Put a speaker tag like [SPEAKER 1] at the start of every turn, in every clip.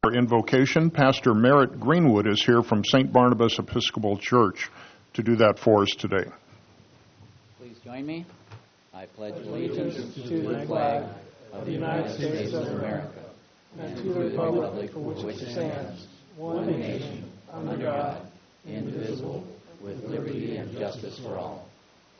[SPEAKER 1] For invocation, Pastor Merritt Greenwood is here from St. Barnabas Episcopal Church to do that for us today.
[SPEAKER 2] Please join me. I pledge allegiance to the flag of the United States of America and to the republic for which it stands, one nation, under God, indivisible, with liberty and justice for all.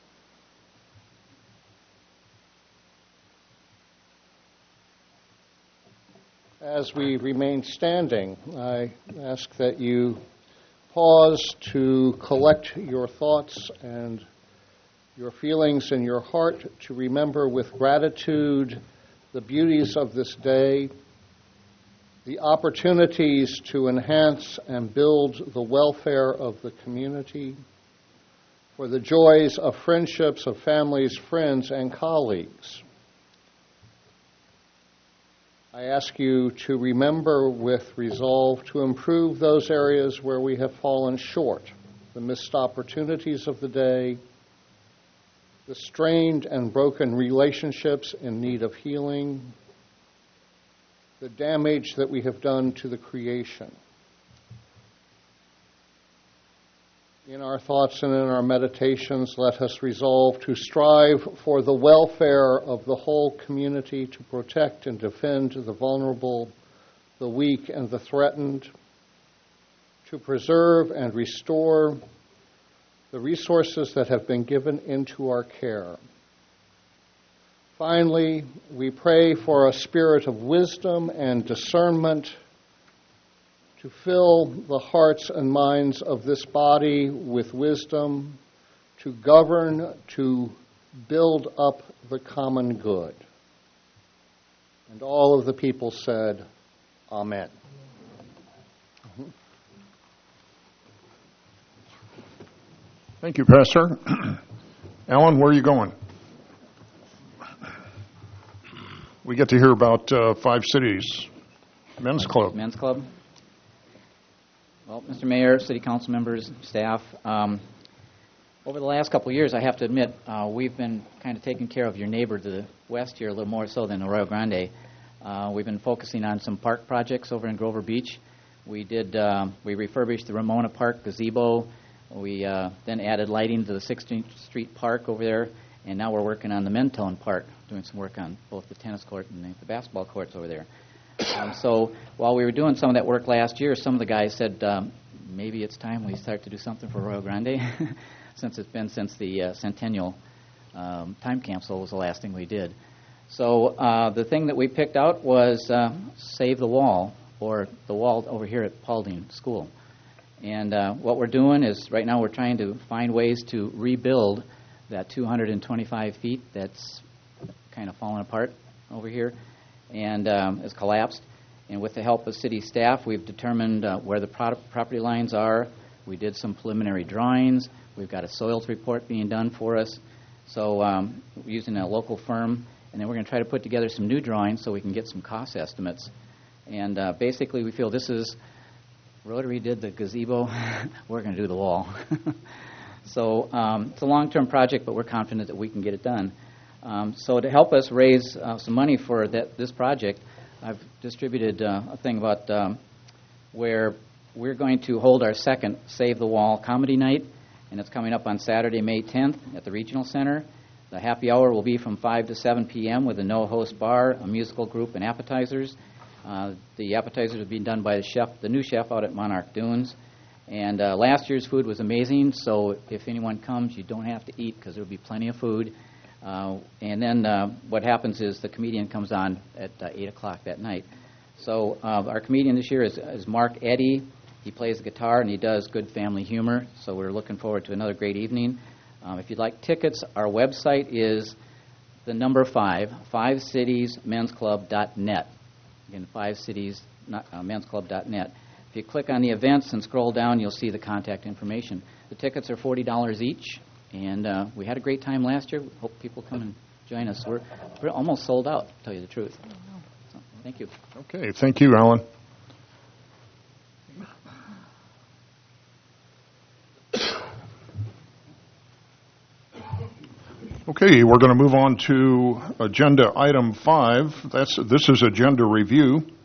[SPEAKER 3] As we remain standing, I ask that you pause to collect your thoughts and your feelings in your heart, to remember with gratitude the beauties of this day, the opportunities to enhance and build the welfare of the community, for the joys of friendships of families, friends, and colleagues. I ask you to remember with resolve to improve those areas where we have fallen short, the missed opportunities of the day, the strained and broken relationships in need of healing, the damage that we have done to the creation. In our thoughts and in our meditations, let us resolve to strive for the welfare of the whole community, to protect and defend the vulnerable, the weak, and the threatened, to preserve and restore the resources that have been given into our care. Finally, we pray for a spirit of wisdom and discernment to fill the hearts and minds of this body with wisdom, to govern, to build up the common good. And all of the people said, Amen.
[SPEAKER 1] Thank you, Pastor. Alan, where are you going? We get to hear about Five Cities Men's Club.
[SPEAKER 2] Men's Club. Well, Mr. Mayor, City Council members, staff, over the last couple of years, I have to admit, we've been kind of taking care of your neighbor to the west here a little more so than Arroyo Grande. We've been focusing on some park projects over in Grover Beach. We refurbished the Ramona Park gazebo. We then added lighting to the 16th Street Park over there, and now we're working on the Mentone Park, doing some work on both the tennis court and the basketball courts over there. So while we were doing some of that work last year, some of the guys said, maybe it's time we start to do something for Arroyo Grande, since it's been since the Centennial time capsule was the last thing we did. So the thing that we picked out was Save the Wall, or the wall over here at Paulding School. And what we're doing is, right now we're trying to find ways to rebuild that 225 feet that's kind of fallen apart over here and has collapsed. And with the help of city staff, we've determined where the property lines are. We did some preliminary drawings. We've got a soils report being done for us. So we're using a local firm, and then we're going to try to put together some new drawings so we can get some cost estimates. And basically, we feel this is, Rotary did the gazebo, we're going to do the wall. So it's a long-term project, but we're confident that we can get it done. So to help us raise some money for this project, I've distributed a thing about where we're going to hold our second Save the Wall comedy night, and it's coming up on Saturday, May 10th at the Regional Center. The happy hour will be from 5 to 7 p.m. with a no-host bar, a musical group, and appetizers. The appetizers are being done by the new chef out at Monarch Dunes. And last year's food was amazing, so if anyone comes, you don't have to eat because there will be plenty of food. And then what happens is the comedian comes on at 8 o'clock that night. So our comedian this year is Mark Eddy. He plays the guitar and he does good family humor, so we're looking forward to another great evening. If you'd like tickets, our website is the number 5, 5citiesmensclub.net. Again, 5citiesmensclub.net. If you click on the events and scroll down, you'll see the contact information. The tickets are $40 each, and we had a great time last year. Hope people come and join us. We're almost sold out, to tell you the truth. So, thank you.
[SPEAKER 1] Okay, thank you, Alan. Okay, we're going to move on to agenda item 5. This is agenda review.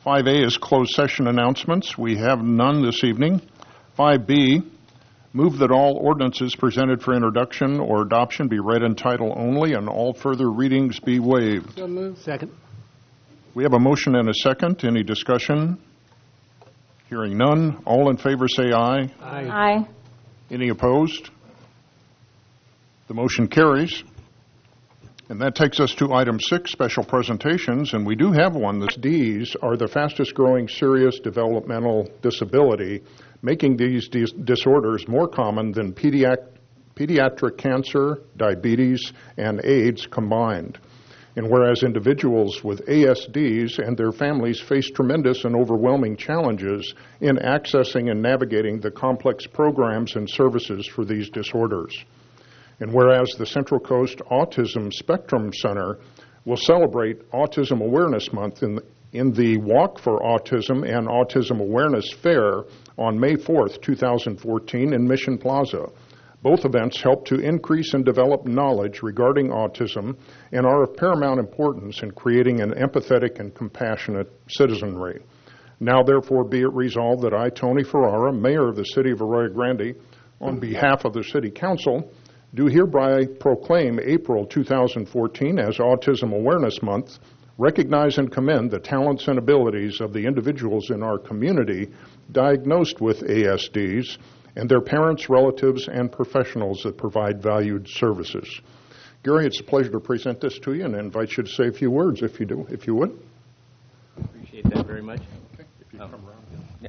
[SPEAKER 1] 5A is closed session announcements. We have none this evening. 5B, move that all ordinances presented for introduction or adoption be read in title only and all further readings be waived.
[SPEAKER 4] So moved. Second.
[SPEAKER 1] We have a motion and a second. Any discussion? Hearing none. All in favor say aye.
[SPEAKER 4] Aye.
[SPEAKER 1] Any opposed? The motion carries. And that takes us to item 6, special presentations, and we do have one. The Ds are the fastest growing serious developmental disability, making these disorders more common than pediatric cancer, diabetes, and AIDS combined. And whereas individuals with ASDs and their families face tremendous and overwhelming challenges in accessing and navigating the complex programs and services for these disorders. And whereas the Central Coast Autism Spectrum Center will celebrate Autism Awareness Month in the Walk for Autism and Autism Awareness Fair on May 4th, 2014 in Mission Plaza. Both events help to increase and develop knowledge regarding autism and are of paramount importance in creating an empathetic and compassionate citizenry. Now, therefore, be it resolved that I, Tony Ferrara, Mayor of the City of Arroyo Grande, on behalf of the City Council, do hereby proclaim April 2014 as Autism Awareness Month, recognize and commend the talents and abilities of the individuals in our community diagnosed with ASDs and their parents, relatives, and professionals that provide valued services. Gary, it's a pleasure to present this to you and I invite you to say a few words if you would.
[SPEAKER 5] Appreciate that very much.
[SPEAKER 1] Okay. If you come around.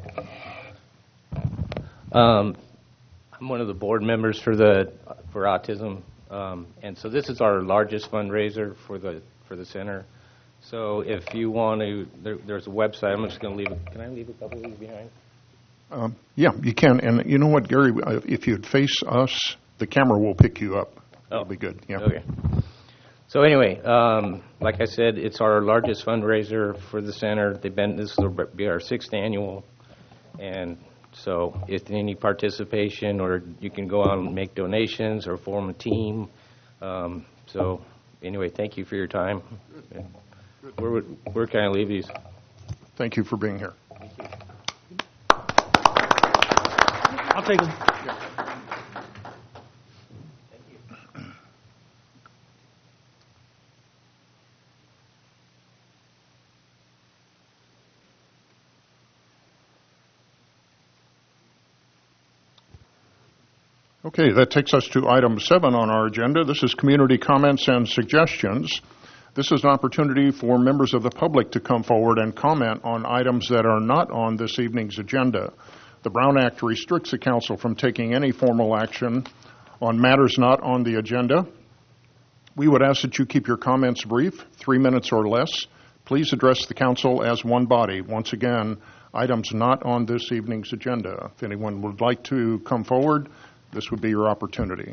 [SPEAKER 5] Yeah. I'm one of the board members for autism, and so this is our largest fundraiser for the center. So if you want to, there's a website. I'm just going to leave it. Can I leave a couple of these behind?
[SPEAKER 1] Yeah, you can. And you know what, Gary? If you'd face us, the camera will pick you up. That'll be good. Yeah.
[SPEAKER 5] Okay. So anyway, like I said, it's our largest fundraiser for the center. This will be our 6th annual, and so if any participation, or you can go out and make donations or form a team. So anyway, thank you for your time. Where can I leave these?
[SPEAKER 1] Thank you for being here.
[SPEAKER 4] I'll take them.
[SPEAKER 1] Okay, that takes us to item 7 on our agenda. This is community comments and suggestions. This is an opportunity for members of the public to come forward and comment on items that are not on this evening's agenda. The Brown Act restricts the council from taking any formal action on matters not on the agenda. We would ask that you keep your comments brief, 3 minutes or less. Please address the council as one body. Once again, items not on this evening's agenda. If anyone would like to come forward, this would be your opportunity.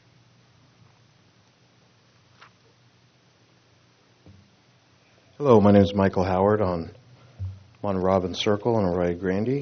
[SPEAKER 6] Hello, my name is Michael Howard on Robbins Circle in Arroyo Grande.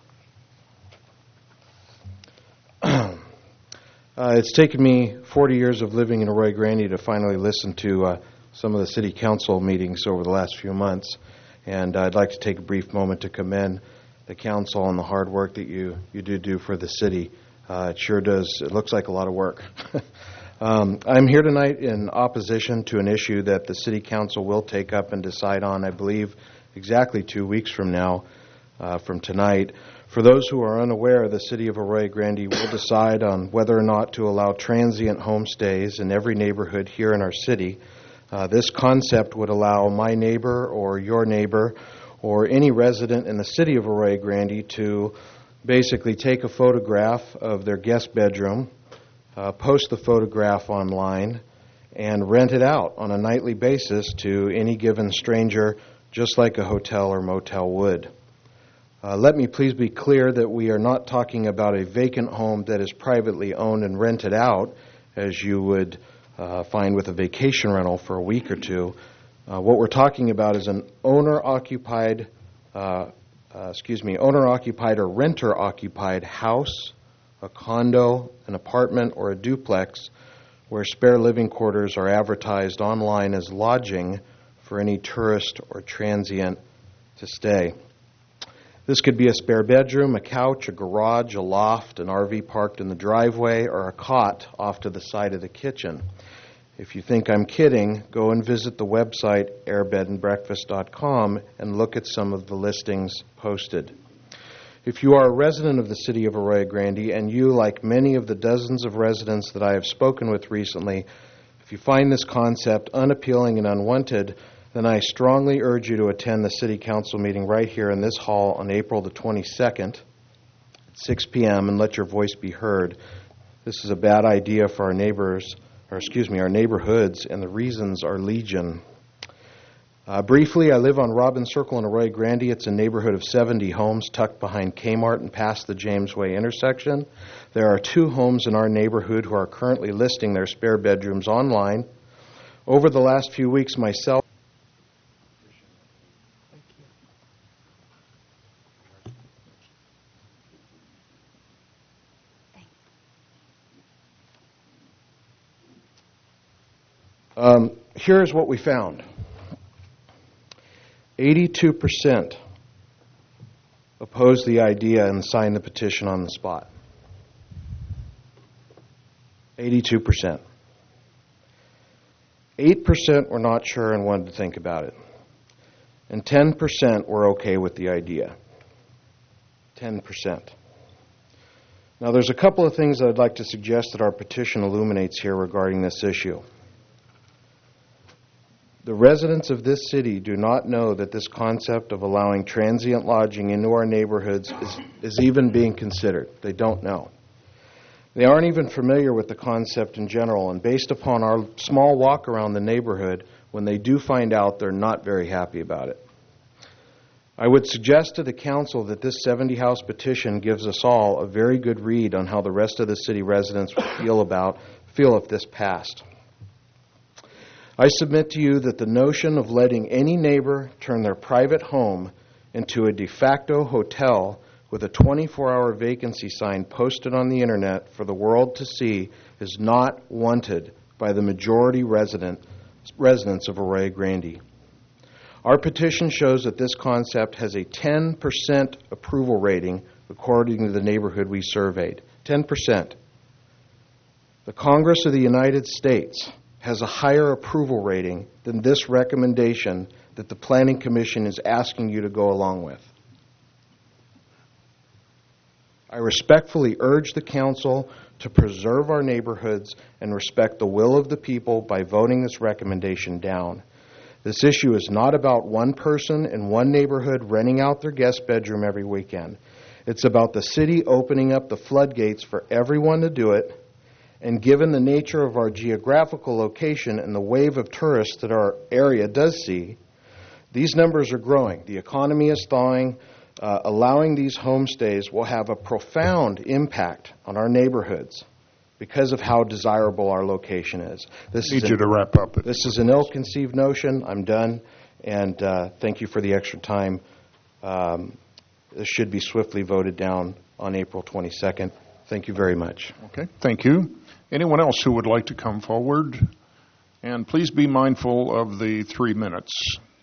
[SPEAKER 6] It's taken me 40 years of living in Arroyo Grande to finally listen to some of the city council meetings over the last few months, and I'd like to take a brief moment to commend the council on the hard work that you do for the city. It sure does. It looks like a lot of work. I'm here tonight in opposition to an issue that the City Council will take up and decide on, I believe, exactly 2 weeks from now, from tonight. For those who are unaware, the City of Arroyo Grande will decide on whether or not to allow transient homestays in every neighborhood here in our city. This concept would allow my neighbor or your neighbor or any resident in the City of Arroyo Grande to basically take a photograph of their guest bedroom, post the photograph online, and rent it out on a nightly basis to any given stranger, just like a hotel or motel would. Let me please be clear that we are not talking about a vacant home that is privately owned and rented out, as you would find with a vacation rental for a week or two. What we're talking about is an owner-occupied or renter-occupied house, a condo, an apartment, or a duplex where spare living quarters are advertised online as lodging for any tourist or transient to stay. This could be a spare bedroom, a couch, a garage, a loft, an RV parked in the driveway, or a cot off to the side of the kitchen. If you think I'm kidding, go and visit the website airbedandbreakfast.com and look at some of the listings posted. If you are a resident of the city of Arroyo Grande and you, like many of the dozens of residents that I have spoken with recently, if you find this concept unappealing and unwanted, then I strongly urge you to attend the City Council meeting right here in this hall on April the 22nd at 6 p.m. and let your voice be heard. This is a bad idea for our neighborhoods, and the reasons are legion. Briefly, I live on Robin Circle in Arroyo Grande. It's a neighborhood of 70 homes tucked behind Kmart and past the James Way intersection. There are 2 homes in our neighborhood who are currently listing their spare bedrooms online. Over the last few weeks, myself here's what we found. 82% opposed the idea and signed the petition on the spot. 82%. 8% were not sure and wanted to think about it. And 10% were okay with the idea. 10%. Now, there's a couple of things that I'd like to suggest that our petition illuminates here regarding this issue. The residents of this city do not know that this concept of allowing transient lodging into our neighborhoods is even being considered. They don't know. They aren't even familiar with the concept in general, and based upon our small walk around the neighborhood, when they do find out, they're not very happy about it. I would suggest to the council that this 70-house petition gives us all a very good read on how the rest of the city residents would feel if this passed. I submit to you that the notion of letting any neighbor turn their private home into a de facto hotel with a 24-hour vacancy sign posted on the internet for the world to see is not wanted by the majority residents of Arroyo Grande. Our petition shows that this concept has a 10% approval rating according to the neighborhood we surveyed. 10%. The Congress of the United States has a higher approval rating than this recommendation that the Planning Commission is asking you to go along with. I respectfully urge the council to preserve our neighborhoods and respect the will of the people by voting this recommendation down. This issue is not about one person in one neighborhood renting out their guest bedroom every weekend. It's about the city opening up the floodgates for everyone to do it. And given the nature of our geographical location and the wave of tourists that our area does see, these numbers are growing. The economy is thawing. Allowing these homestays will have a profound impact on our neighborhoods because of how desirable our location is.
[SPEAKER 1] Need you to wrap up.
[SPEAKER 6] This is an ill-conceived notion. I'm done. And thank you for the extra time. This should be swiftly voted down on April 22nd. Thank you very much.
[SPEAKER 1] Okay, thank you. Anyone else who would like to come forward? And please be mindful of the 3 minutes.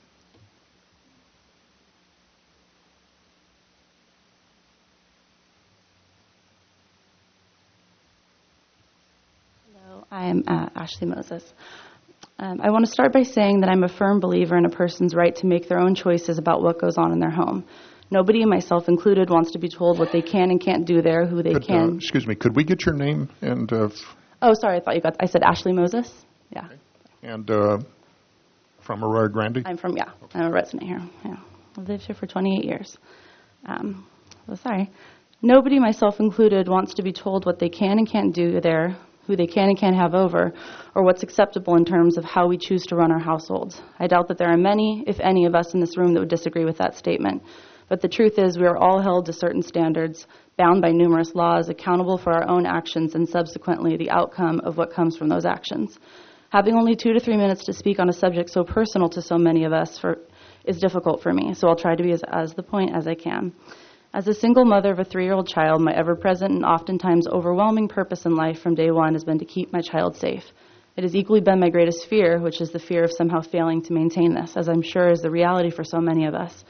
[SPEAKER 7] Hello, I'm Ashley Moses. I want to start by saying that I'm a firm believer in a person's right to make their own choices about what goes on in their home. Nobody, myself included, wants to be told what they can and can't do there, who they can.
[SPEAKER 1] Excuse me, could we get your name and...
[SPEAKER 7] Oh, sorry, I said Ashley Moses. Yeah.
[SPEAKER 1] Okay. And from Arroyo Grande?
[SPEAKER 7] I'm a resident here. Yeah. I've lived here for 28 years. Sorry. Nobody, myself included, wants to be told what they can and can't do there, who they can and can't have over, or what's acceptable in terms of how we choose to run our households. I doubt that there are many, if any, of us in this room that would disagree with that statement. But the truth is we are all held to certain standards, bound by numerous laws, accountable for our own actions, and subsequently the outcome of what comes from those actions. Having only 2 to 3 minutes to speak on a subject so personal to so many of us is difficult for me, so I'll try to be as the point as I can. As a single mother of a 3-year-old child, my ever-present and oftentimes overwhelming purpose in life from day one has been to keep my child safe. It has equally been my greatest fear, which is the fear of somehow failing to maintain this, as I'm sure is the reality for so many of us.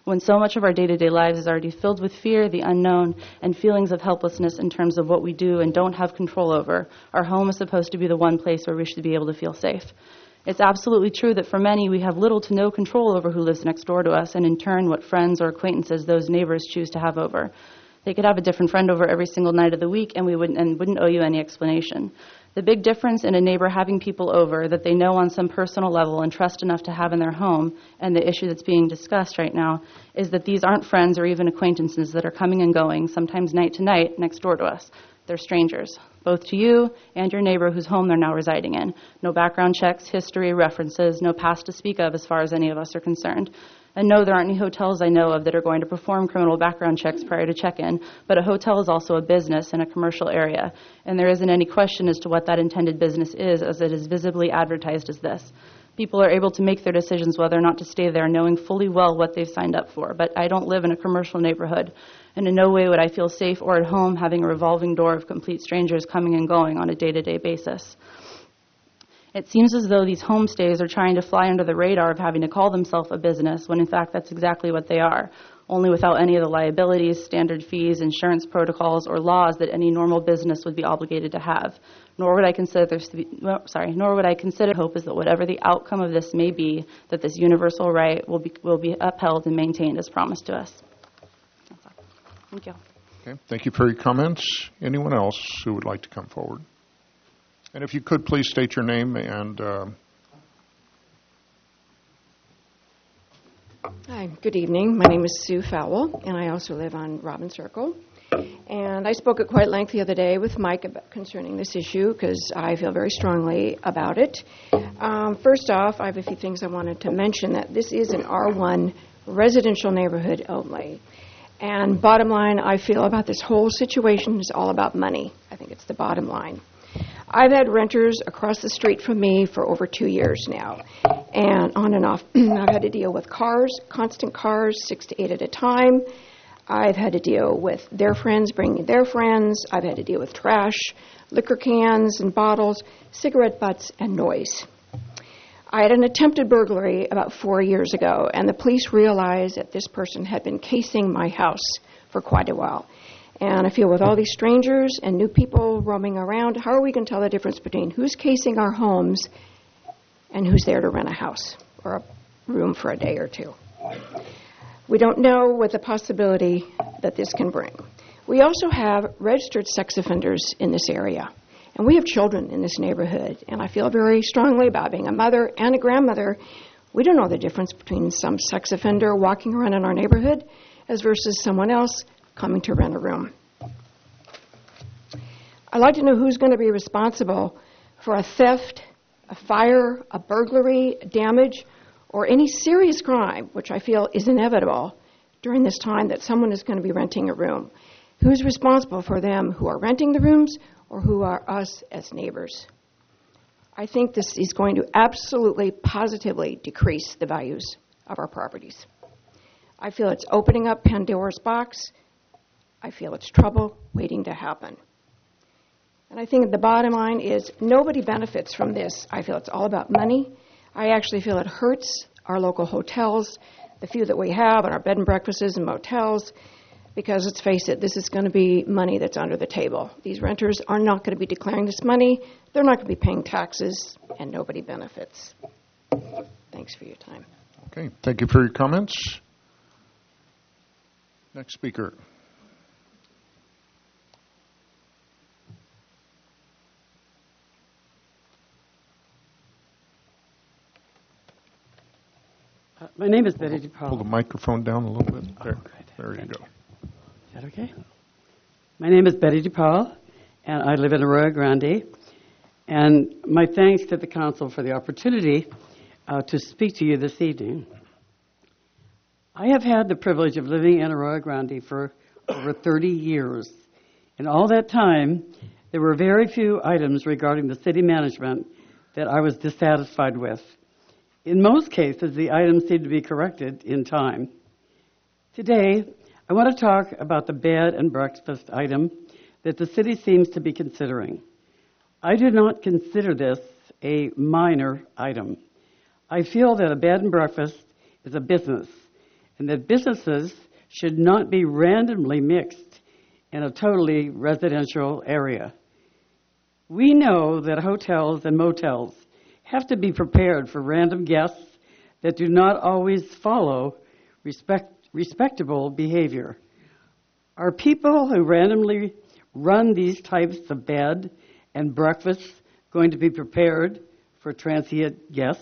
[SPEAKER 7] when so much of our day-to-day lives is already filled with fear, the unknown, and feelings of helplessness in terms of what we do and don't have control over. Our home is supposed to be the one place where we should be able to feel safe. It's absolutely true that for many, we have little to no control over who lives next door to us, and in turn, what friends or acquaintances those neighbors choose to have over. They could have a different friend over every single night of the week, and wouldn't owe you any explanation. The big difference in a neighbor having people over that they know on some personal level and trust enough to have in their home, and the issue that's being discussed right now, is that these aren't friends or even acquaintances that are coming and going, sometimes night to night, next door to us. They're strangers, both to you and your neighbor whose home they're now residing in. No background checks, history, references, no past to speak of as far as any of us are concerned. And no, there aren't any hotels I know of that are going to perform criminal background checks prior to check-in, but a hotel is also a business in a commercial area, and there isn't any question as to what that intended business is, as it is visibly advertised as this. People are able to make their decisions whether or not to stay there knowing fully well what they've signed up for, but I don't live in a commercial neighborhood, and in no way would I feel safe or at home having a revolving door of complete strangers coming and going on a day-to-day basis. It seems as though these homestays are trying to fly under the radar of having to call themselves a business, when in fact that's exactly what they are, only without any of the liabilities, standard fees, insurance protocols, or laws that any normal business would be obligated to have. Nor would I consider hope is that whatever the outcome of this may be, that this universal right will be upheld and maintained as promised to us. That's all. Thank you.
[SPEAKER 1] Okay, thank you for your comments. Anyone else who would like to come forward? And if you could, please state your name and...
[SPEAKER 8] Hi, good evening. My name is Sue Fowle, and I also live on Robin Circle. And I spoke at quite length the other day with Mike concerning this issue because I feel very strongly about it. First off, I have a few things I wanted to mention, that this is an R1 residential neighborhood only. And bottom line, I feel about this whole situation is all about money. I think it's the bottom line. I've had renters across the street from me for over 2 years now, and on and off. I've had to deal with cars, constant cars, 6 to 8 at a time. I've had to deal with their friends bringing their friends. I've had to deal with trash, liquor cans and bottles, cigarette butts, and noise. I had an attempted burglary about 4 years ago, and the police realized that this person had been casing my house for quite a while. And I feel with all these strangers and new people roaming around, how are we going to tell the difference between who's casing our homes and who's there to rent a house or a room for a day or two? We don't know what the possibility that this can bring. We also have registered sex offenders in this area, and we have children in this neighborhood, and I feel very strongly about being a mother and a grandmother. We don't know the difference between some sex offender walking around in our neighborhood as versus someone else coming to rent a room. I'd like to know who's going to be responsible for a theft, a fire, a burglary, damage, or any serious crime, which I feel is inevitable during this time that someone is going to be renting a room. Who's responsible for them who are renting the rooms or who are us as neighbors? I think this is going to absolutely, positively decrease the values of our properties. I feel it's opening up Pandora's box. I feel it's trouble waiting to happen. And I think the bottom line is nobody benefits from this. I feel it's all about money. I actually feel it hurts our local hotels, the few that we have, and our bed and breakfasts and motels, because let's face it, this is going to be money that's under the table. These renters are not going to be declaring this money. They're not going to be paying taxes, and nobody benefits. Thanks for your time.
[SPEAKER 1] Okay, thank you for your comments. Next speaker.
[SPEAKER 9] My name is Betty DePaul.
[SPEAKER 1] Pull the microphone down a little bit. There, there you go.
[SPEAKER 9] Is that okay? My name is Betty DePaul, and I live in Arroyo Grande. And my thanks to the council for the opportunity to speak to you this evening. I have had the privilege of living in Arroyo Grande for over 30 years. In all that time, there were very few items regarding the city management that I was dissatisfied with. In most cases, the items seemed to be corrected in time. Today, I want to talk about the bed and breakfast item that the city seems to be considering. I do not consider this a minor item. I feel that a bed and breakfast is a business, and that businesses should not be randomly mixed in a totally residential area. We know that hotels and motels have to be prepared for random guests that do not always follow respectable behavior. Are people who randomly run these types of bed and breakfasts going to be prepared for transient guests?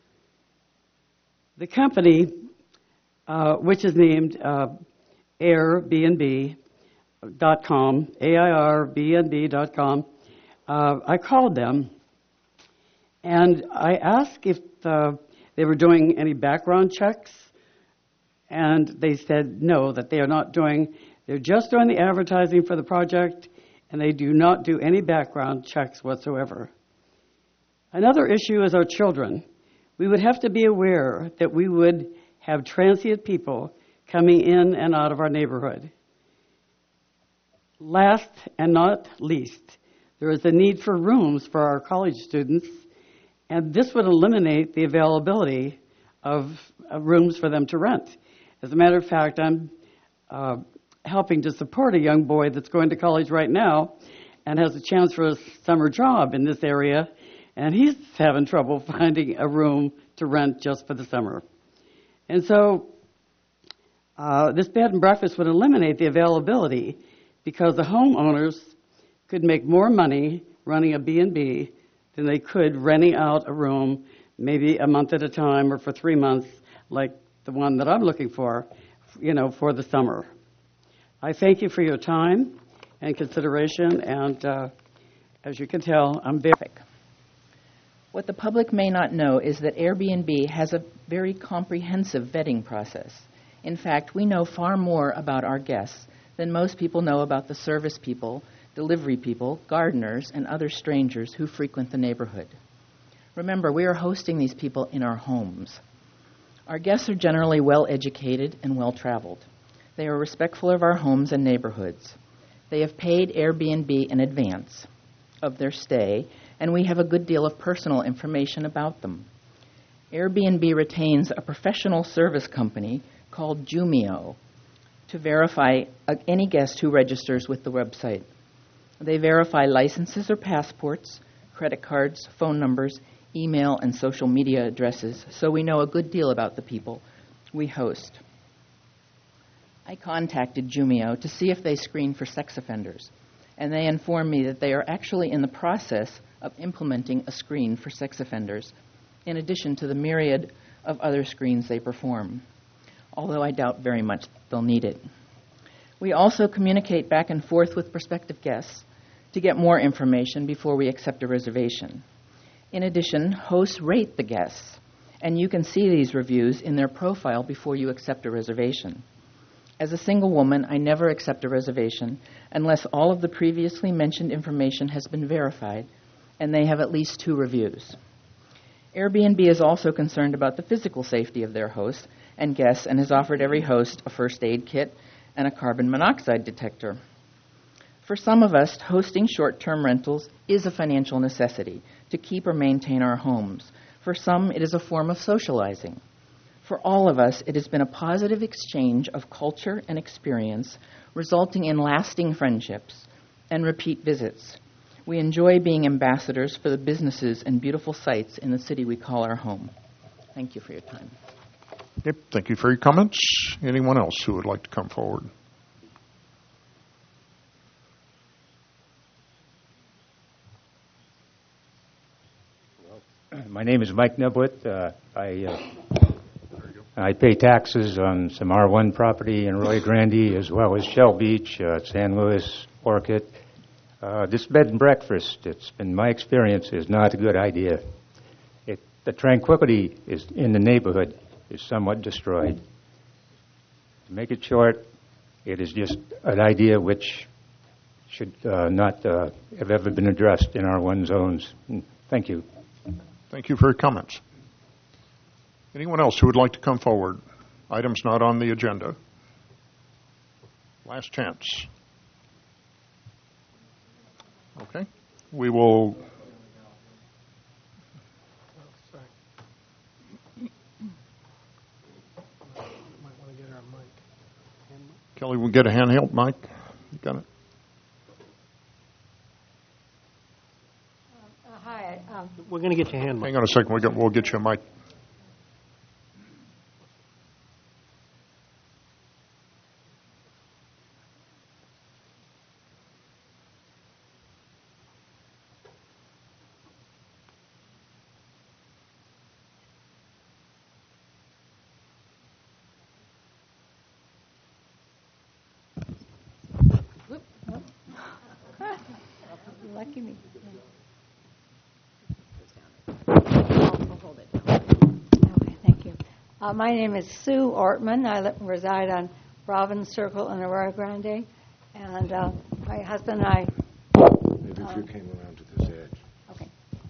[SPEAKER 9] The company, which is named Airbnb.com, AIRBNB.com, I called them and I asked if they were doing any background checks, and they said no, that they are not doing. They're just doing the advertising for the project, and they do not do any background checks whatsoever. Another issue is our children. We would have to be aware that we would have transient people coming in and out of our neighborhood. Last and not least, there is a need for rooms for our college students, and this would eliminate the availability of rooms for them to rent. As a matter of fact, I'm helping to support a young boy that's going to college right now and has a chance for a summer job in this area, and he's having trouble finding a room to rent just for the summer. And so this bed and breakfast would eliminate the availability because the homeowners could make more money running a B&B than they could renting out a room maybe a month at a time or for 3 months like the one that I'm looking for, for the summer. I thank you for your time and consideration, and as you can tell, I'm very...
[SPEAKER 10] What the public may not know is that Airbnb has a very comprehensive vetting process. In fact, we know far more about our guests than most people know about the service people, delivery people, gardeners, and other strangers who frequent the neighborhood. Remember, we are hosting these people in our homes. Our guests are generally well-educated and well-traveled. They are respectful of our homes and neighborhoods. They have paid Airbnb in advance of their stay, and we have a good deal of personal information about them. Airbnb retains a professional service company called Jumio to verify any guest who registers with the website. They verify licenses or passports, credit cards, phone numbers, email, and social media addresses, so we know a good deal about the people we host. I contacted Jumio to see if they screen for sex offenders, and they informed me that they are actually in the process of implementing a screen for sex offenders, in addition to the myriad of other screens they perform, although I doubt very much they'll need it. We also communicate back and forth with prospective guests to get more information before we accept a reservation. In addition, hosts rate the guests, and you can see these reviews in their profile before you accept a reservation. As a single woman, I never accept a reservation unless all of the previously mentioned information has been verified and they have at least 2 reviews. Airbnb is also concerned about the physical safety of their hosts and guests and has offered every host a first aid kit and a carbon monoxide detector. For some of us, hosting short-term rentals is a financial necessity to keep or maintain our homes. For some, it is a form of socializing. For all of us, it has been a positive exchange of culture and experience, resulting in lasting friendships and repeat visits. We enjoy being ambassadors for the businesses and beautiful sights in the city we call our home. Thank you for your time.
[SPEAKER 1] Yep, thank you for your comments. Anyone else who would like to come forward?
[SPEAKER 11] My name is Mike Nebwit. I pay taxes on some R1 property in Roy Grande as well as Shell Beach, San Luis, Orchid. This bed and breakfast, it's been my experience, is not a good idea. The tranquility is in the neighborhood is somewhat destroyed. To make it short, it is just an idea which should not have ever been addressed in R1 zones. Thank you.
[SPEAKER 1] Thank you for your comments. Anyone else who would like to come forward? Items not on the agenda. Last chance. Okay. We will... Kelly, we get a handheld mic? You got it?
[SPEAKER 12] Hi.
[SPEAKER 4] We're going to get your hand.
[SPEAKER 1] Hang on a second. We'll get you a mic.
[SPEAKER 12] Lucky me. Okay, thank you. My name is Sue Ortman. I reside on Robbins Circle in Arroyo Grande. And my husband and I...
[SPEAKER 6] Maybe if you came around to this edge.
[SPEAKER 12] Okay.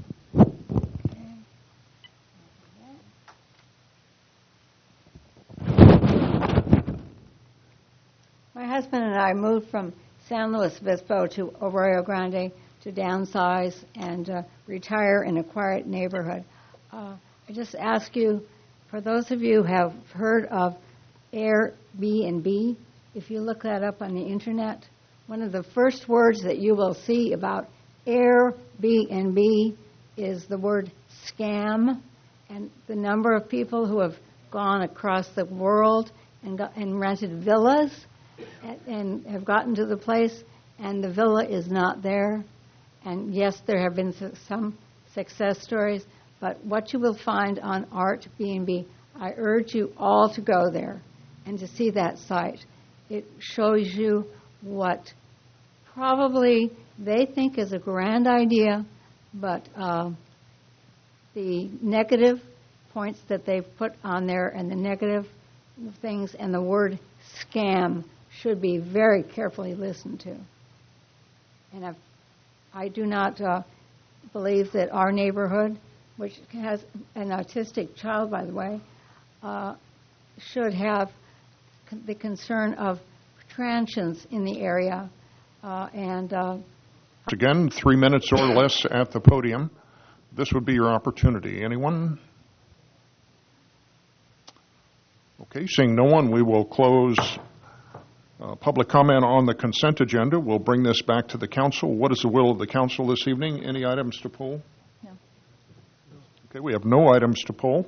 [SPEAKER 12] My husband and I moved from San Luis Obispo to Arroyo Grande to downsize and retire in a quiet neighborhood. I just ask you, for those of you who have heard of Airbnb, if you look that up on the internet, one of the first words that you will see about Airbnb is the word scam, and the number of people who have gone across the world and rented villas and have gotten to the place, and the villa is not there. And yes, there have been some success stories, but what you will find on Airbnb, I urge you all to go there and to see that site. It shows you what probably they think is a grand idea, but the negative points that they've put on there and the negative things and the word scam should be very carefully listened to. And I do not believe that our neighborhood, which has an autistic child, by the way, should have the concern of transients in the area.
[SPEAKER 1] Again, 3 minutes or less at the podium. This would be your opportunity. Anyone? Okay, seeing no one, we will close public comment on the consent agenda. We'll bring this back to the council. What is the will of the council this evening? Any items to pull?
[SPEAKER 12] No.
[SPEAKER 1] Okay, we have no items to pull.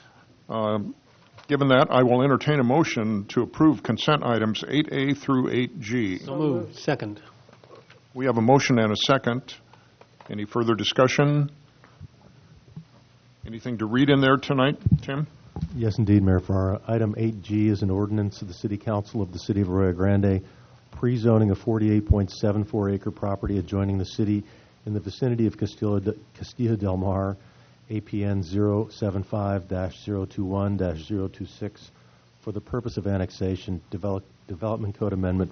[SPEAKER 1] Given that, I will entertain a motion to approve consent items 8A through 8G.
[SPEAKER 4] So moved. Second.
[SPEAKER 1] We have a motion and a second. Any further discussion? Anything to read in there tonight, Tim?
[SPEAKER 13] Yes, indeed, Mayor Ferrara. Item 8G is an ordinance of the City Council of the City of Arroyo Grande pre-zoning a 48.74-acre property adjoining the city in the vicinity of Castillo del Mar, APN 075-021-026, for the purpose of annexation, Development Code Amendment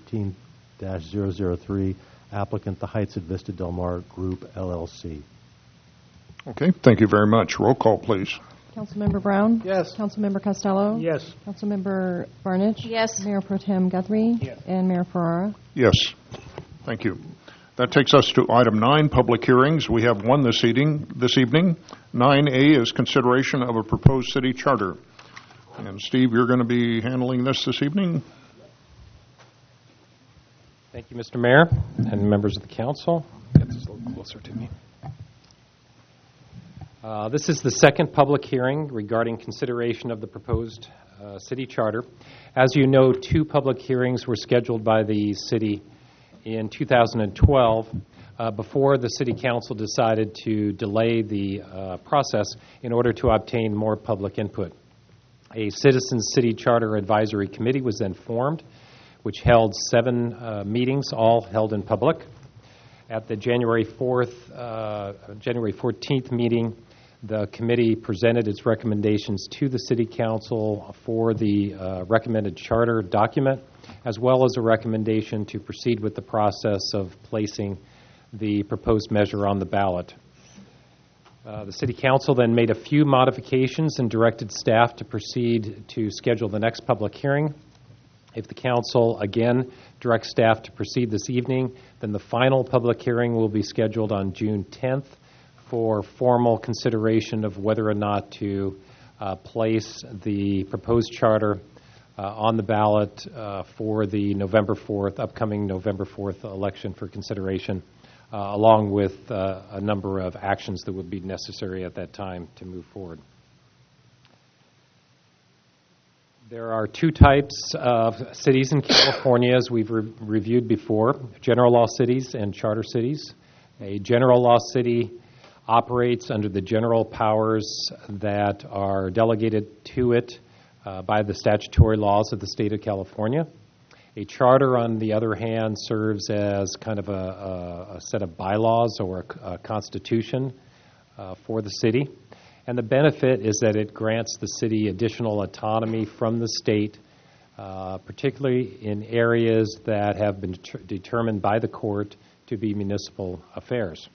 [SPEAKER 13] 14-003, applicant the Heights at Vista Del Mar Group, LLC.
[SPEAKER 1] Okay, thank you very much. Roll call, please.
[SPEAKER 14] Councilmember Brown?
[SPEAKER 4] Yes.
[SPEAKER 14] Councilmember Costello?
[SPEAKER 4] Yes.
[SPEAKER 14] Councilmember Barnich?
[SPEAKER 8] Yes.
[SPEAKER 14] Mayor Pro Tem Guthrie?
[SPEAKER 4] Yes.
[SPEAKER 14] And Mayor Ferrara?
[SPEAKER 1] Yes. Thank you. That takes us to item 9, public hearings. We have one this evening. 9A is consideration of a proposed city charter. And Steve, you're going to be handling this evening?
[SPEAKER 15] Thank you, Mr. Mayor and members of the council. Get this a little closer to me. This is the second public hearing regarding consideration of the proposed city charter. As you know, 2 public hearings were scheduled by the city in 2012 before the city council decided to delay the process in order to obtain more public input. A Citizens City Charter Advisory Committee was then formed, which held 7 meetings, all held in public. At the January 14th meeting, the committee presented its recommendations to the City Council for the recommended charter document, as well as a recommendation to proceed with the process of placing the proposed measure on the ballot. The City Council then made a few modifications and directed staff to proceed to schedule the next public hearing. If the Council again directs staff to proceed this evening, then the final public hearing will be scheduled on June 10th for formal consideration of whether or not to place the proposed charter on the ballot for the upcoming November 4th election for consideration, along with a number of actions that would be necessary at that time to move forward. There are two types of cities in California, as we've reviewed before: general law cities and charter cities. A general law city operates under the general powers that are delegated to it by the statutory laws of the state of California. A charter, on the other hand, serves as kind of a set of bylaws or a constitution for the city. And the benefit is that it grants the city additional autonomy from the state, particularly in areas that have been determined by the court to be municipal affairs.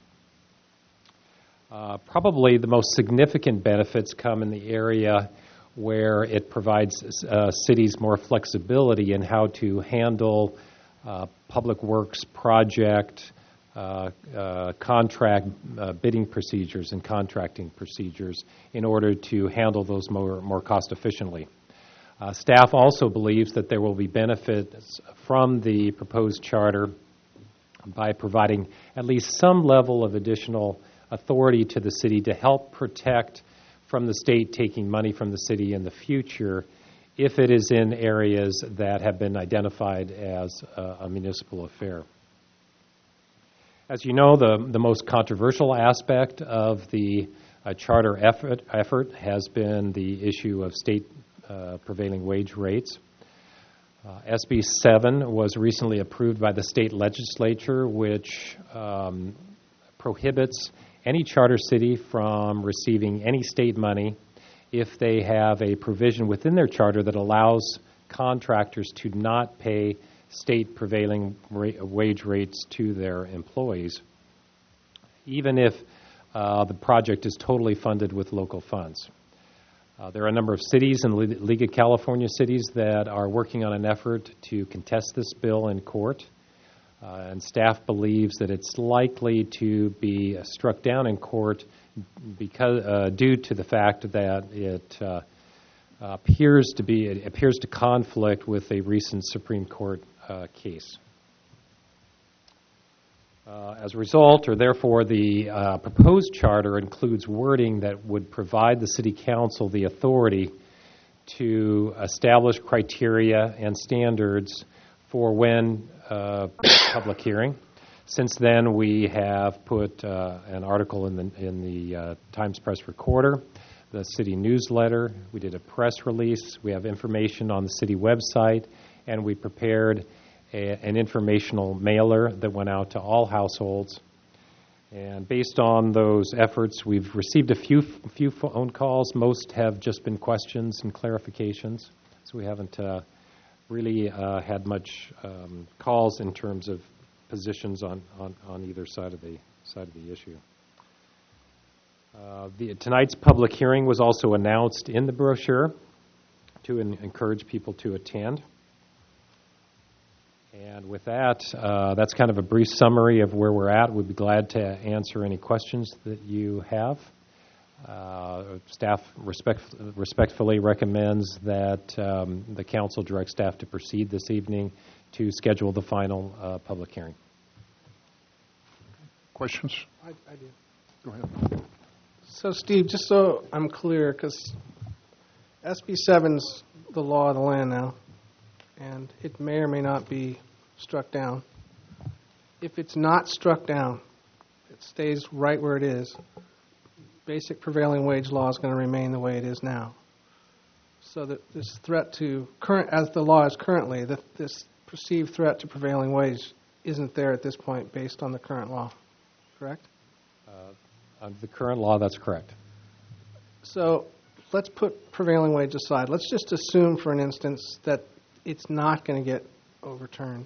[SPEAKER 15] Probably the most significant benefits come in the area where it provides cities more flexibility in how to handle public works project contract bidding procedures and contracting procedures in order to handle those more cost efficiently. Staff also believes that there will be benefits from the proposed charter by providing at least some level of additional authority to the city to help protect from the state taking money from the city in the future if it is in areas that have been identified as a municipal affair. As you know, the most controversial aspect of the charter effort has been the issue of state prevailing wage rates. SB 7 was recently approved by the state legislature, which prohibits any charter city from receiving any state money if they have a provision within their charter that allows contractors to not pay state prevailing wage rates to their employees, even if the project is totally funded with local funds. There are a number of cities in League of California cities that are working on an effort to contest this bill in court, and staff believes that it's likely to be struck down in court because due to the fact that it appears to conflict with a recent Supreme Court case. As a result, or therefore, the proposed charter includes wording that would provide the City Council the authority to establish criteria and standards for when public hearing. Since then, we have put an article in the Times Press Recorder, the city newsletter. We did a press release. We have information on the city website, and we prepared an informational mailer that went out to all households. And based on those efforts, we've received a few phone calls. Most have just been questions and clarifications, so we haven't really had much calls in terms of positions on either side of the issue. Tonight's public hearing was also announced in the brochure to encourage people to attend. And with that, that's kind of a brief summary of where we're at. We'd be glad to answer any questions that you have. Staff respectfully recommends that the council direct staff to proceed this evening to schedule the final public hearing.
[SPEAKER 1] Questions?
[SPEAKER 16] I do.
[SPEAKER 1] Go ahead.
[SPEAKER 16] So, Steve, just so I'm clear, because SB 7's the law of the land now, and it may or may not be struck down. If it's not struck down, it stays right where it is, basic prevailing wage law is going to remain the way it is now. So that this threat to as the law is currently, this perceived threat to prevailing wage isn't there at this point based on the current law, correct?
[SPEAKER 15] Under the current law, that's correct.
[SPEAKER 16] So let's put prevailing wage aside. Let's just assume for an instance that it's not going to get overturned.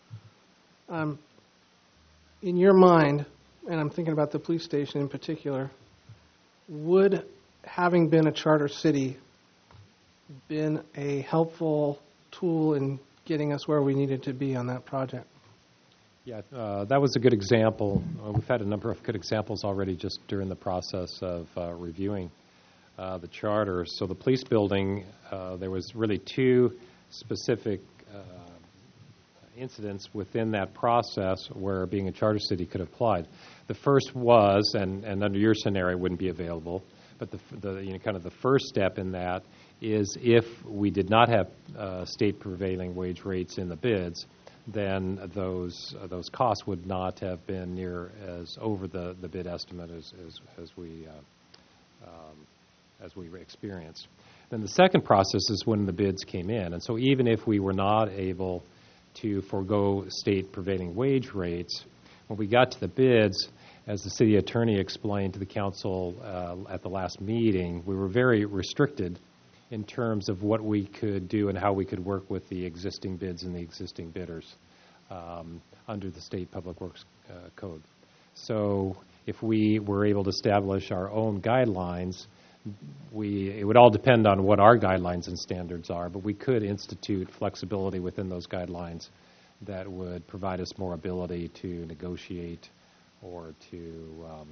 [SPEAKER 16] In your mind, and I'm thinking about the police station in particular, would having been a charter city been a helpful tool in getting us where we needed to be on that project?
[SPEAKER 15] Yeah, that was a good example. We've had a number of good examples already just during the process of reviewing the charter. So the police building, there was really two specific incidents within that process where being a charter city could apply. The first was, and under your scenario, it wouldn't be available, but kind of the first step in that is if we did not have state prevailing wage rates in the bids, then those costs would not have been near as over the bid estimate as we experienced. Then the second process is when the bids came in, and so even if we were not able to forego state prevailing wage rates, when we got to the bids, as the city attorney explained to the council at the last meeting, we were very restricted in terms of what we could do and how we could work with the existing bids and the existing bidders under the state public works code. So if we were able to establish our own guidelines, it would all depend on what our guidelines and standards are, but we could institute flexibility within those guidelines that would provide us more ability to negotiate or to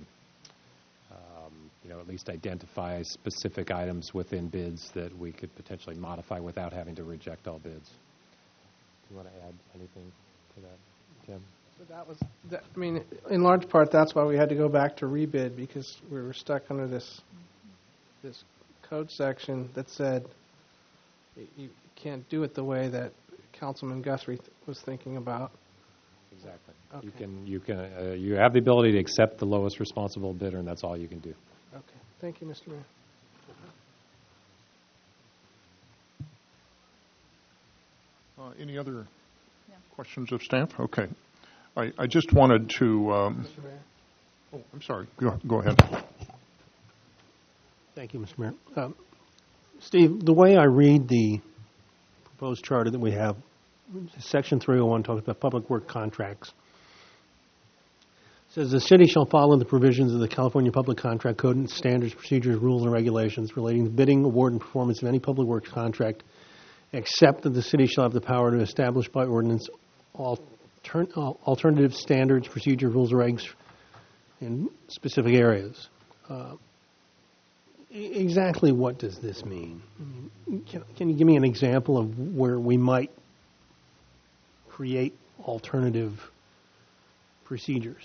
[SPEAKER 15] at least identify specific items within bids that we could potentially modify without having to reject all bids. Do you want to add anything to that, Tim?
[SPEAKER 16] So in large part, that's why we had to go back to rebid, because we were stuck under this code section that said you can't do it the way that Councilman Guthrie was thinking about.
[SPEAKER 15] Exactly.
[SPEAKER 16] Okay.
[SPEAKER 15] You have the ability to accept the lowest responsible bidder, and that's all you can do.
[SPEAKER 16] Okay. Thank you, Mr. Mayor.
[SPEAKER 1] Any other questions of staff? Okay. I just wanted to...
[SPEAKER 16] Mr. Mayor?
[SPEAKER 1] Oh, I'm sorry. Go ahead.
[SPEAKER 4] Thank you, Mr. Mayor. Steve, the way I read the proposed charter that we have, Section 301 talks about public work contracts. It says the city shall follow the provisions of the California Public Contract Code and standards, procedures, rules, and regulations relating to bidding, award, and performance of any public works contract, except that the city shall have the power to establish by ordinance alternative standards, procedure, rules, and regs in specific areas. Exactly what does this mean? Can you give me an example of where we might create alternative procedures?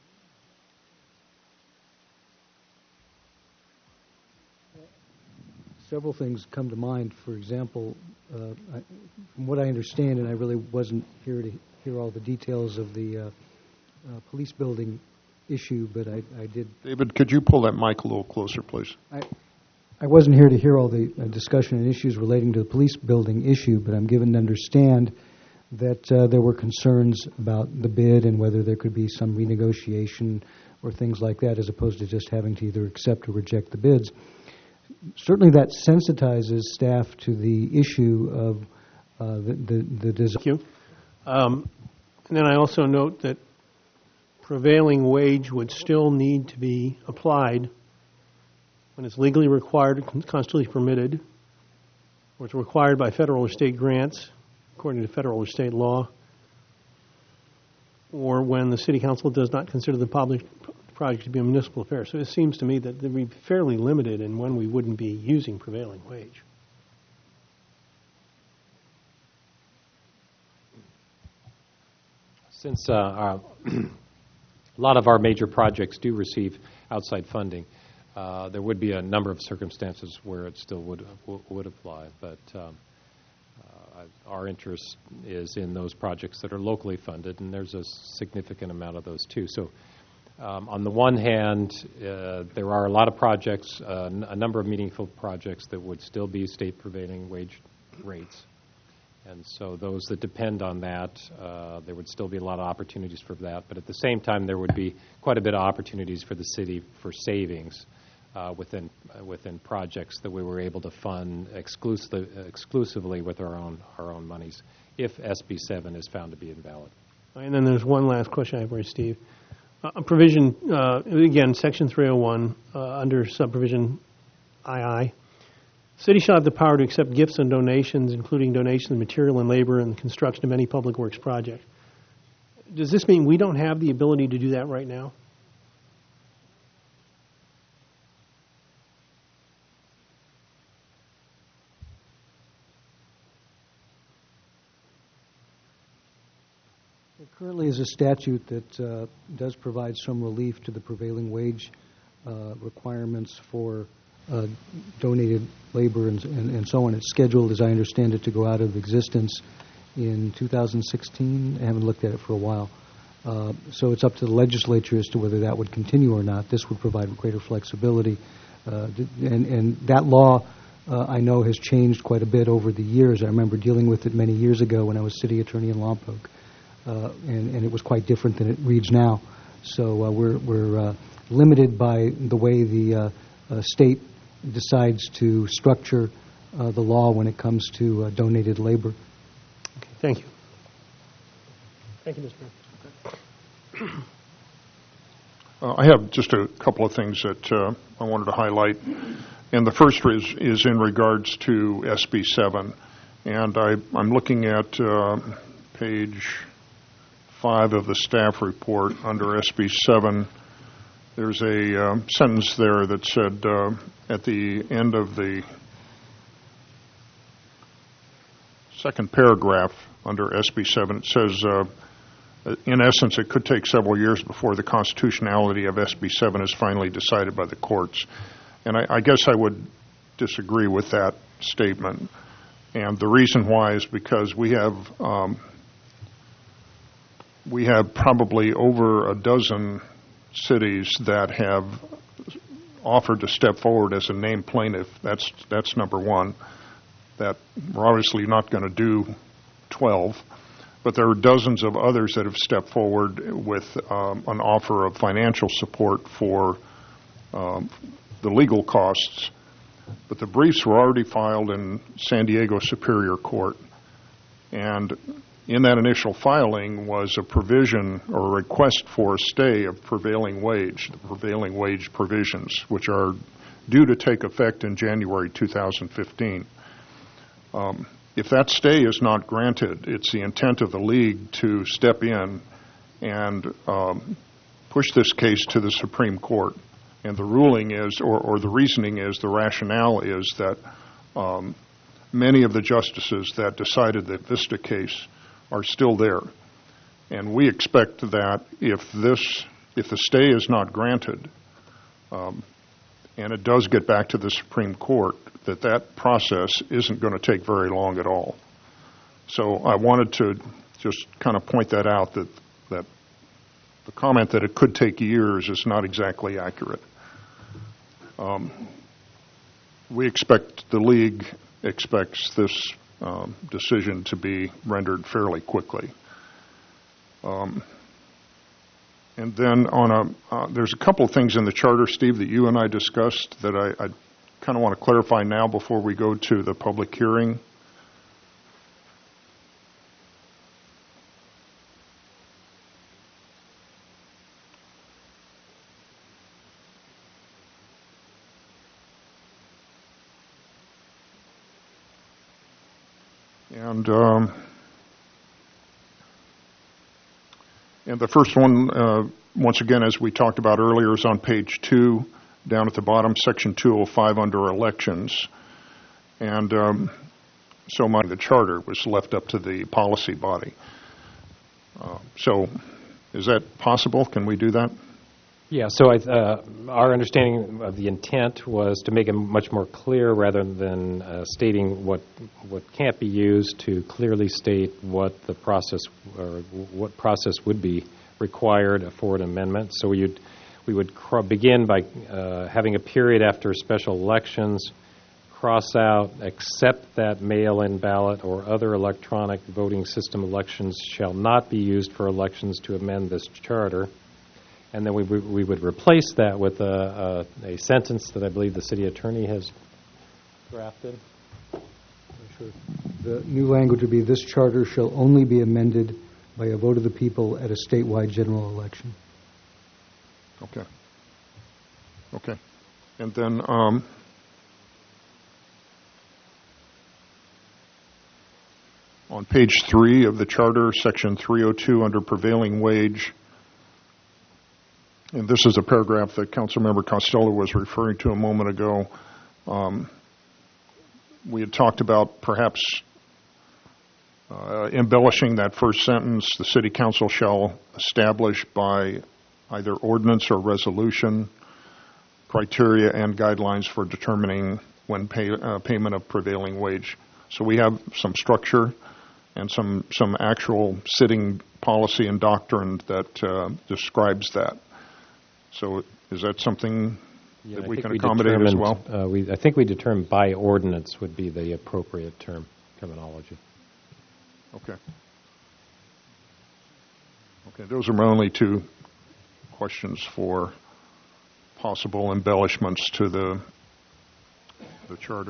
[SPEAKER 17] Several things come to mind. For example, from what I understand, and I really wasn't here to hear all the details of the police building issue, but I did.
[SPEAKER 1] David, could you pull that mic a little closer, please?
[SPEAKER 17] I wasn't here to hear all the discussion and issues relating to the police building issue, but I'm given to understand that there were concerns about the bid and whether there could be some renegotiation or things like that, as opposed to just having to either accept or reject the bids. Certainly that sensitizes staff to the issue of the design.
[SPEAKER 4] Thank you. And then I also note that prevailing wage would still need to be applied when it's legally required, constitutionally permitted, or it's required by federal or state grants, according to federal or state law, or when the city council does not consider the public project to be a municipal affair. So it seems to me that they'd be fairly limited in when we wouldn't be using prevailing wage.
[SPEAKER 15] Since a lot of our major projects do receive outside funding, there would be a number of circumstances where it still would apply, but our interest is in those projects that are locally funded, and there's a significant amount of those too. So on the one hand, there are a lot of projects, a number of meaningful projects that would still be state prevailing wage rates. And so those that depend on that, there would still be a lot of opportunities for that. But at the same time, there would be quite a bit of opportunities for the city for savings within projects that we were able to fund exclusively with our own monies if SB 7 is found to be invalid.
[SPEAKER 4] And then there's one last question I have for you, Steve. A provision, again, Section 301, under subprovision II. City shall have the power to accept gifts and donations, including donations of material and labor in the construction of any public works project. Does this mean we don't have the ability to do that right now?
[SPEAKER 17] There currently is a statute that does provide some relief to the prevailing wage requirements for donated labor and so on. It's scheduled, as I understand it, to go out of existence in 2016. I haven't looked at it for a while. So it's up to the legislature as to whether that would continue or not. This would provide greater flexibility. And that law, I know, has changed quite a bit over the years. I remember dealing with it many years ago when I was city attorney in Lompoc. And it was quite different than it reads now. So we're limited by the way the state decides to structure the law when it comes to donated labor.
[SPEAKER 4] Okay, thank you. Thank you, Mr. Mayor.
[SPEAKER 1] I have just a couple of things that I wanted to highlight. And the first is in regards to SB 7. And I'm looking at page 5 of the staff report under SB 7. There's a sentence there that said at the end of the second paragraph under SB 7, it says, in essence, it could take several years before the constitutionality of SB 7 is finally decided by the courts. And I guess I would disagree with that statement. And the reason why is because we have probably over a dozen cities that have offered to step forward as a named plaintiff. That's number one. That we're obviously not going to do 12, but there are dozens of others that have stepped forward with an offer of financial support for the legal costs. But the briefs were already filed in San Diego Superior Court, and in that initial filing was a provision or a request for a stay of prevailing wage, the prevailing wage provisions, which are due to take effect in January 2015. If that stay is not granted, it's the intent of the league to step in and push this case to the Supreme Court. And the ruling is, or the reasoning is, the rationale is that many of the justices that decided the Vista case are still there. And we expect that if the stay is not granted, and it does get back to the Supreme Court, that process isn't going to take very long at all. So I wanted to just kind of point that out, that the comment that it could take years is not exactly accurate. The league expects this decision to be rendered fairly quickly. And then there's a couple of things in the charter, Steve, that you and I discussed that I kind of want to clarify now before we go to the public hearing. And the first one, once again, as we talked about earlier, is on page 2, down at the bottom, section 205 under elections. And so much of the charter was left up to the policy body. So is that possible? Can we do that?
[SPEAKER 15] Yeah, so our understanding of the intent was to make it much more clear rather than stating what can't be used, to clearly state what the process or what process would be required for an amendment. So we would begin by having a period after special elections, cross out, except that mail-in ballot or other electronic voting system elections shall not be used for elections to amend this charter. And then we would replace that with a sentence that I believe the city attorney has drafted.
[SPEAKER 17] Sure. The new language would be, this charter shall only be amended by a vote of the people at a statewide general election.
[SPEAKER 1] Okay. And then on page 3 of the charter, section 302 under prevailing wage, and this is a paragraph that Councilmember Costello was referring to a moment ago. We had talked about perhaps embellishing that first sentence, the city council shall establish by either ordinance or resolution criteria and guidelines for determining when payment of prevailing wage. So we have some structure and some actual sitting policy and doctrine that describes that. So is that something that we can accommodate as well?
[SPEAKER 15] I think we determined by ordinance would be the appropriate terminology.
[SPEAKER 1] Okay. Okay, those are my only two questions for possible embellishments to the charter.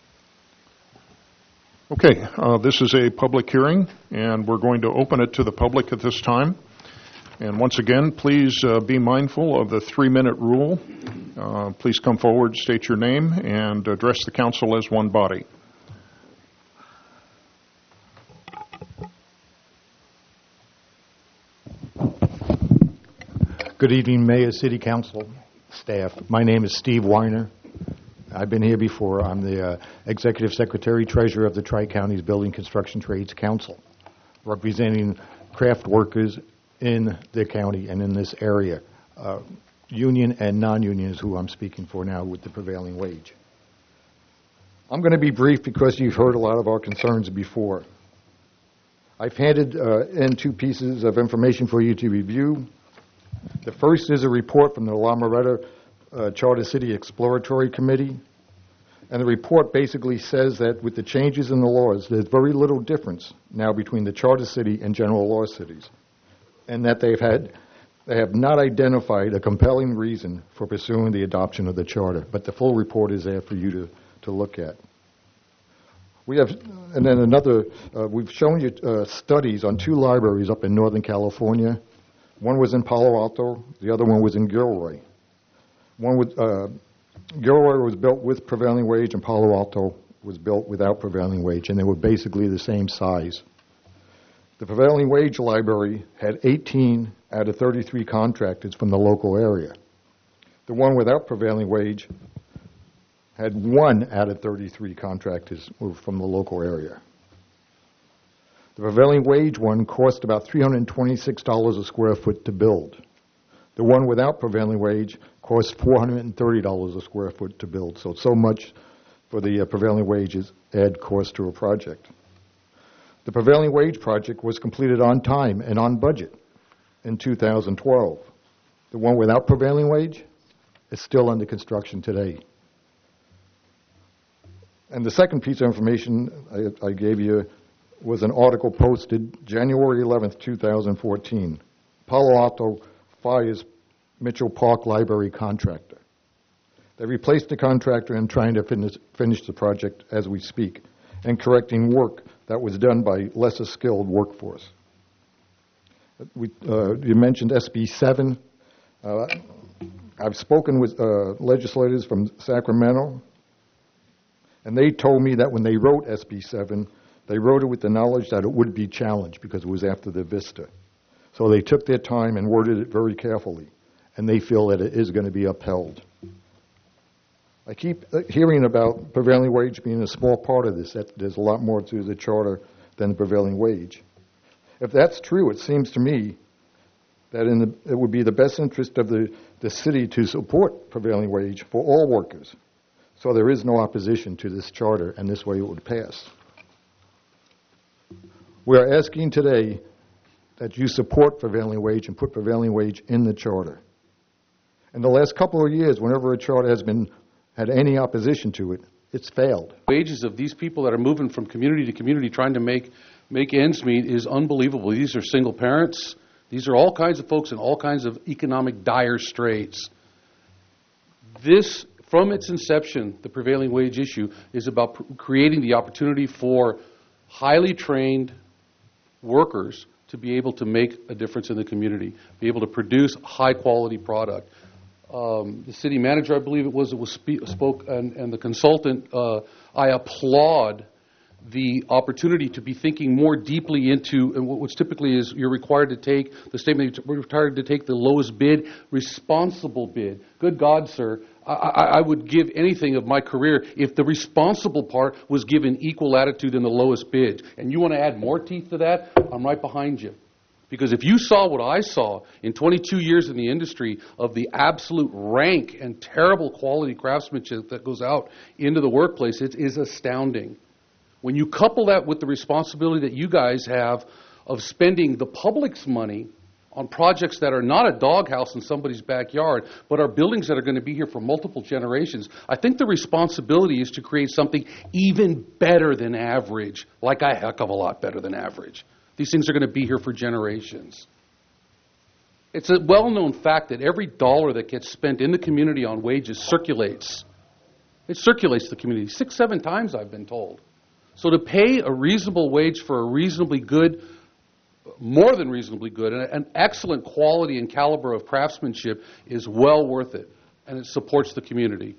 [SPEAKER 1] Okay, this is a public hearing, and we're going to open it to the public at this time. And once again, please be mindful of the 3-minute rule. Please come forward, state your name, and address the council as one body.
[SPEAKER 18] Good evening, Mayor, City Council, staff. My name is Steve Weiner. I've been here before. I'm the Executive Secretary Treasurer of the Tri-Counties Building Construction Trades Council, representing craft workers in the county and in this area. Union and non-union is who I'm speaking for now with the prevailing wage. I'm going to be brief because you've heard a lot of our concerns before. I've handed in 2 pieces of information for you to review. The first is a report from the La Moretta Charter City Exploratory Committee. And the report basically says that with the changes in the laws, there's very little difference now between the charter city and general law cities. And that they have not identified a compelling reason for pursuing the adoption of the charter. But the full report is there for you to look at. We have, and then another, we've shown you studies on 2 libraries up in Northern California. One was in Palo Alto, the other one was in Gilroy. Gilroy was built with prevailing wage and Palo Alto was built without prevailing wage, and they were basically the same size. The prevailing wage library had 18 out of 33 contractors from the local area. The one without prevailing wage had 1 out of 33 contractors were from the local area. The prevailing wage one cost about $326 a square foot to build. The one without prevailing wage cost $430 a square foot to build. So much for the prevailing wages add cost to a project. The prevailing wage project was completed on time and on budget in 2012. The one without prevailing wage is still under construction today. And the second piece of information I gave you was an article posted January 11th, 2014. Palo Alto fires Mitchell Park Library contractor. They replaced the contractor and trying to finish the project as we speak and correcting work that was done by lesser skilled workforce. You mentioned SB 7. I've spoken with legislators from Sacramento, and they told me that when they wrote SB 7, they wrote it with the knowledge that it would be challenged because it was after the Vista. So they took their time and worded it very carefully, and they feel that it is going to be upheld. I keep hearing about prevailing wage being a small part of this, that there's a lot more to the charter than the prevailing wage. If that's true, it seems to me that it would be the best interest of the city to support prevailing wage for all workers. So there is no opposition to this charter, and this way it would pass. We are asking today that you support prevailing wage and put prevailing wage in the charter. In the last couple of years, whenever a charter has had any opposition to it, it's failed.
[SPEAKER 19] Wages of these people that are moving from community to community trying to make ends meet is unbelievable. These are single parents. These are all kinds of folks in all kinds of economic dire straits. This, from its inception, the prevailing wage issue is about creating the opportunity for highly trained workers to be able to make a difference in the community, be able to produce high-quality product. The city manager, I believe it was spoke, and the consultant, I applaud the opportunity to be thinking more deeply into, and what's typically is you're required to take, the statement, you're required to take the lowest bid, responsible bid. Good God, sir, I would give anything of my career if the responsible part was given equal latitude in the lowest bid. And you want to add more teeth to that? I'm right behind you. Because if you saw what I saw in 22 years in the industry of the absolute rank and terrible quality craftsmanship that goes out into the workplace, it is astounding. When you couple that with the responsibility that you guys have of spending the public's money on projects that are not a doghouse in somebody's backyard, but are buildings that are going to be here for multiple generations, I think the responsibility is to create something even better than average, like a heck of a lot better than average. These things are going to be here for generations. It's a well-known fact that every dollar that gets spent in the community on wages circulates. It circulates the community 6-7 times, I've been told. So to pay a reasonable wage for a reasonably good, more than reasonably good, and an excellent quality and caliber of craftsmanship is well worth it, and it supports the community.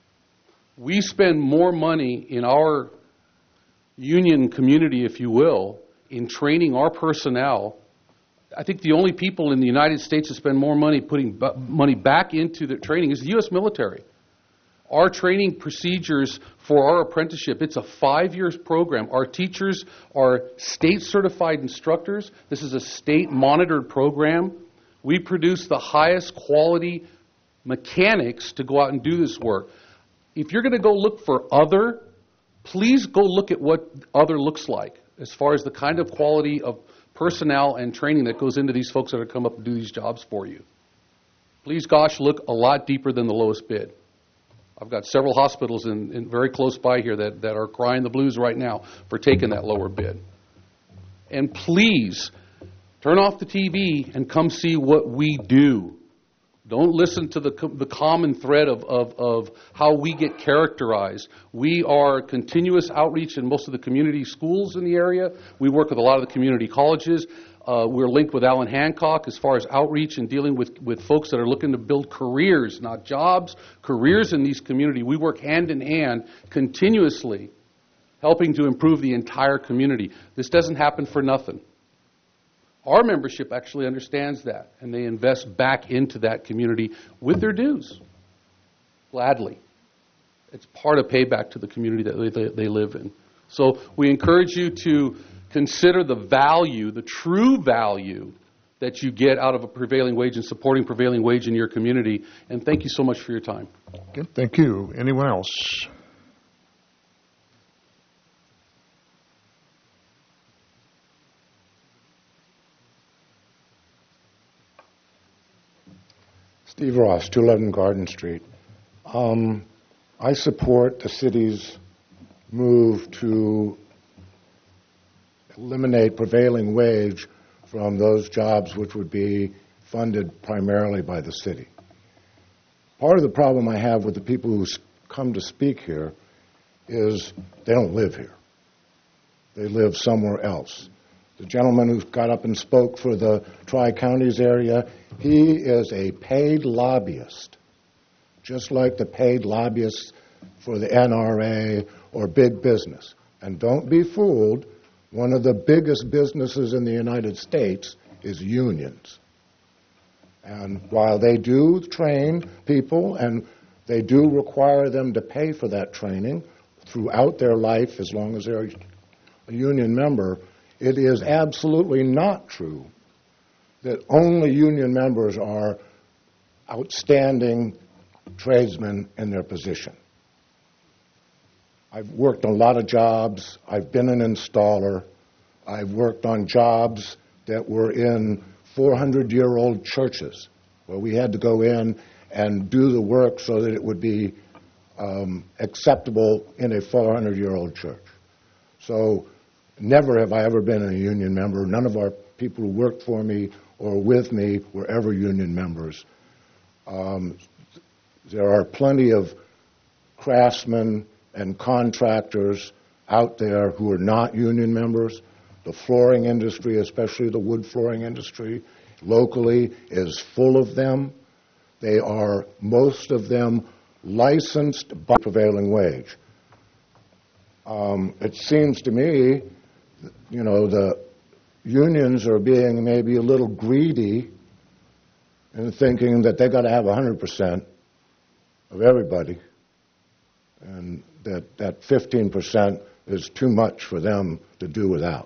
[SPEAKER 19] We spend more money in our union community, if you will, in training our personnel. I think the only people in the United States that spend more money putting money back into the training is the U.S. military. Our training procedures for our apprenticeship, it's a 5-year program. Our teachers are state-certified instructors. This is a state-monitored program. We produce the highest quality mechanics to go out and do this work. If you're going to go look for other, please go look at what other looks like as far as the kind of quality of personnel and training that goes into these folks that are come up and do these jobs for you. Please, gosh, look a lot deeper than the lowest bid. I've got several hospitals in very close by here that are crying the blues right now for taking that lower bid. And please, turn off the TV and come see what we do. Don't listen to the common thread of how we get characterized. We are continuous outreach in most of the community schools in the area. We work with a lot of the community colleges. We're linked with Allen Hancock as far as outreach and dealing with folks that are looking to build careers, not jobs, careers in these communities. We work hand in hand continuously, helping to improve the entire community. This doesn't happen for nothing. Our membership actually understands that, and they invest back into that community with their dues, gladly. It's part of payback to the community that they live in. So we encourage you to consider the value, the true value that you get out of a prevailing wage and supporting prevailing wage in your community. And thank you so much for your time.
[SPEAKER 1] Okay, thank you. Anyone else?
[SPEAKER 20] Steve Ross, 211 Garden Street. I support the city's move to eliminate prevailing wage from those jobs which would be funded primarily by the city. Part of the problem I have with the people who come to speak here is they don't live here. They live somewhere else. The gentleman who got up and spoke for the Tri-Counties area, he is a paid lobbyist, just like the paid lobbyists for the NRA or big business. And don't be fooled, one of the biggest businesses in the United States is unions. And while they do train people and they do require them to pay for that training throughout their life as long as they're a union member, it is absolutely not true that only union members are outstanding tradesmen in their position. I've worked on a lot of jobs. I've been an installer. I've worked on jobs that were in 400-year-old churches where we had to go in and do the work so that it would be acceptable in a 400-year-old church. So never have I ever been a union member. None of our people who worked for me or with me were ever union members. There are plenty of craftsmen and contractors out there who are not union members. The flooring industry, especially the wood flooring industry, locally is full of them. They are, most of them, licensed by prevailing wage. It seems to me, you know, the unions are being maybe a little greedy in thinking that they got to have 100%, of everybody, and that 15% is too much for them to do without.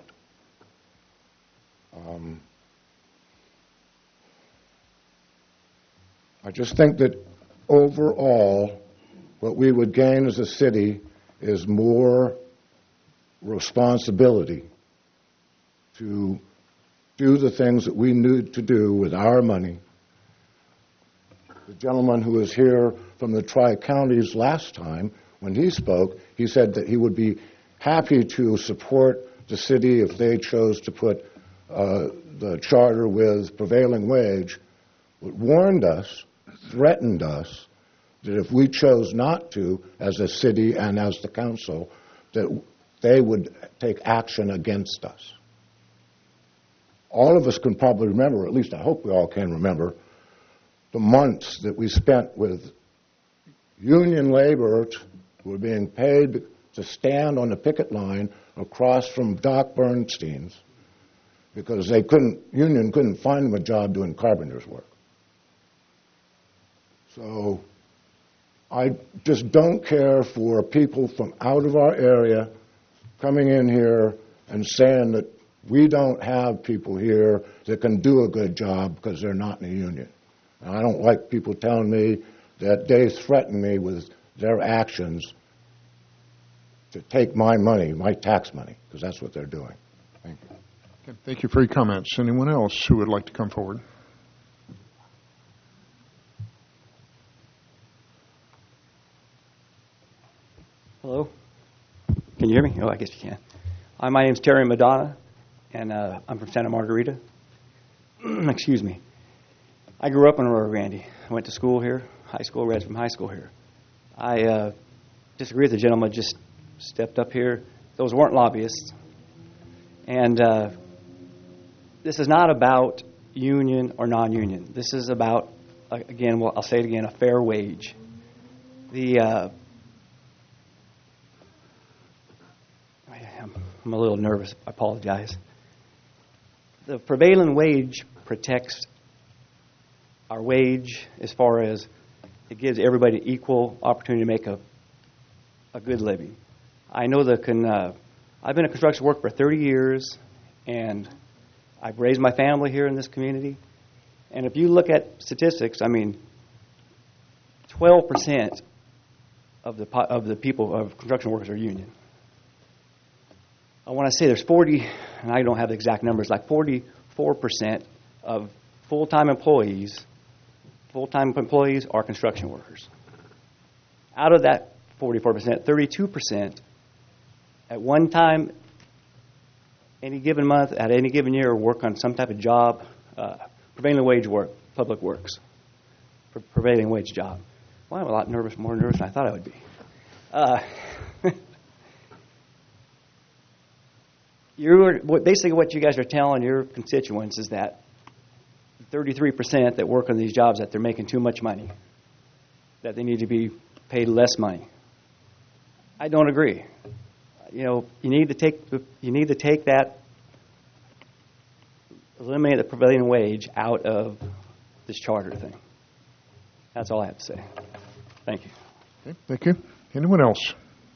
[SPEAKER 20] I just think that overall, what we would gain as a city is more responsibility to do the things that we need to do with our money. The gentleman who was here from the Tri-Counties last time, when he spoke, he said that he would be happy to support the city if they chose to put the charter with prevailing wage, but warned us, threatened us, that if we chose not to, as a city and as the council, that they would take action against us. All of us can probably remember, or at least I hope we all can remember, the months that we spent with union laborers who were being paid to stand on the picket line across from Doc Bernstein's because union couldn't find them a job doing carpenter's work. So I just don't care for people from out of our area coming in here and saying that we don't have people here that can do a good job because they're not in a union. And I don't like people telling me that they threaten me with their actions to take my money, my tax money, because that's what they're doing. Thank you.
[SPEAKER 1] Okay, thank you for your comments. Anyone else who would like to come forward?
[SPEAKER 21] Hello? Can you hear me? Oh, I guess you can. Hi, my name's Terry Madonna, and I'm from Santa Margarita. Excuse me. I grew up in Rio Grande. I went to school here, high school, graduated from high school here. I disagree with the gentleman just stepped up here. Those weren't lobbyists. And this is not about union or non-union. This is about, again, well, I'll say it again, a fair wage. I'm a little nervous. I apologize. The prevailing wage protects our wage as far as it gives everybody equal opportunity to make a good living. I know that I've been a construction worker for 30 years, and I've raised my family here in this community. And if you look at statistics, I mean, 12% of the people, of construction workers are union. I want to say there's 40, and I don't have the exact numbers, like 44% of full-time employees are construction workers. Out of that 44%, 32% at one time, any given month, at any given year, work on some type of job, prevailing wage work, public works, prevailing wage job. Well, I'm a lot more nervous than I thought I would be. Basically what you guys are telling your constituents is that 33% that work on these jobs, that they're making too much money, that they need to be paid less money. I don't agree. You need to take that, eliminate the prevailing wage out of this charter thing. That's all I have to say. Thank you.
[SPEAKER 1] Okay, thank you. Anyone else?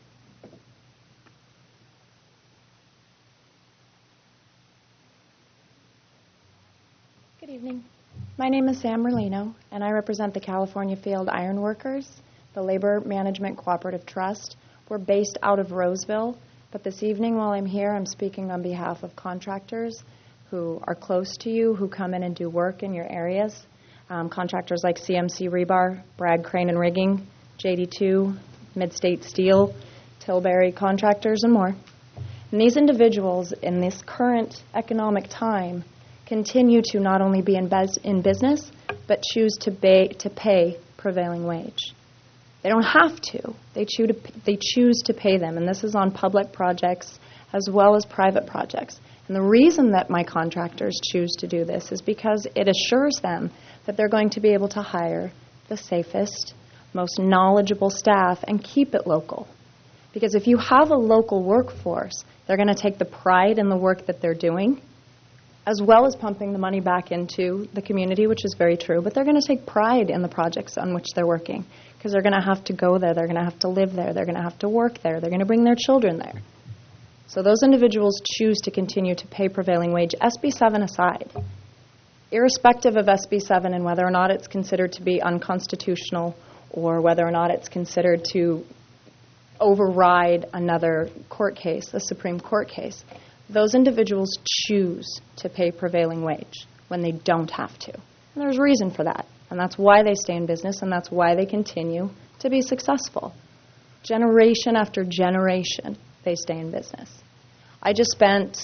[SPEAKER 22] Good evening. My name is Sam Merlino, and I represent the California Field Iron Workers, the Labor Management Cooperative Trust. We're based out of Roseville, but this evening while I'm here, I'm speaking on behalf of contractors who are close to you, who come in and do work in your areas. Contractors like CMC Rebar, Bragg Crane and Rigging, JD2, Midstate Steel, Tilbury Contractors, and more. And these individuals in this current economic time continue to not only be in business, but choose to pay prevailing wage. They don't have to. They choose to pay them, and this is on public projects as well as private projects. And the reason that my contractors choose to do this is because it assures them that they're going to be able to hire the safest, most knowledgeable staff and keep it local. Because if you have a local workforce, they're going to take the pride in the work that they're doing, as well as pumping the money back into the community, which is very true. But they're going to take pride in the projects on which they're working because they're going to have to go there. They're going to have to live there. They're going to have to work there. They're going to bring their children there. So those individuals choose to continue to pay prevailing wage, SB 7 aside. Irrespective of SB 7 and whether or not it's considered to be unconstitutional or whether or not it's considered to override another court case, a Supreme Court case, those individuals choose to pay prevailing wage when they don't have to. And there's reason for that. And that's why they stay in business, and that's why they continue to be successful. Generation after generation, they stay in business. I just spent,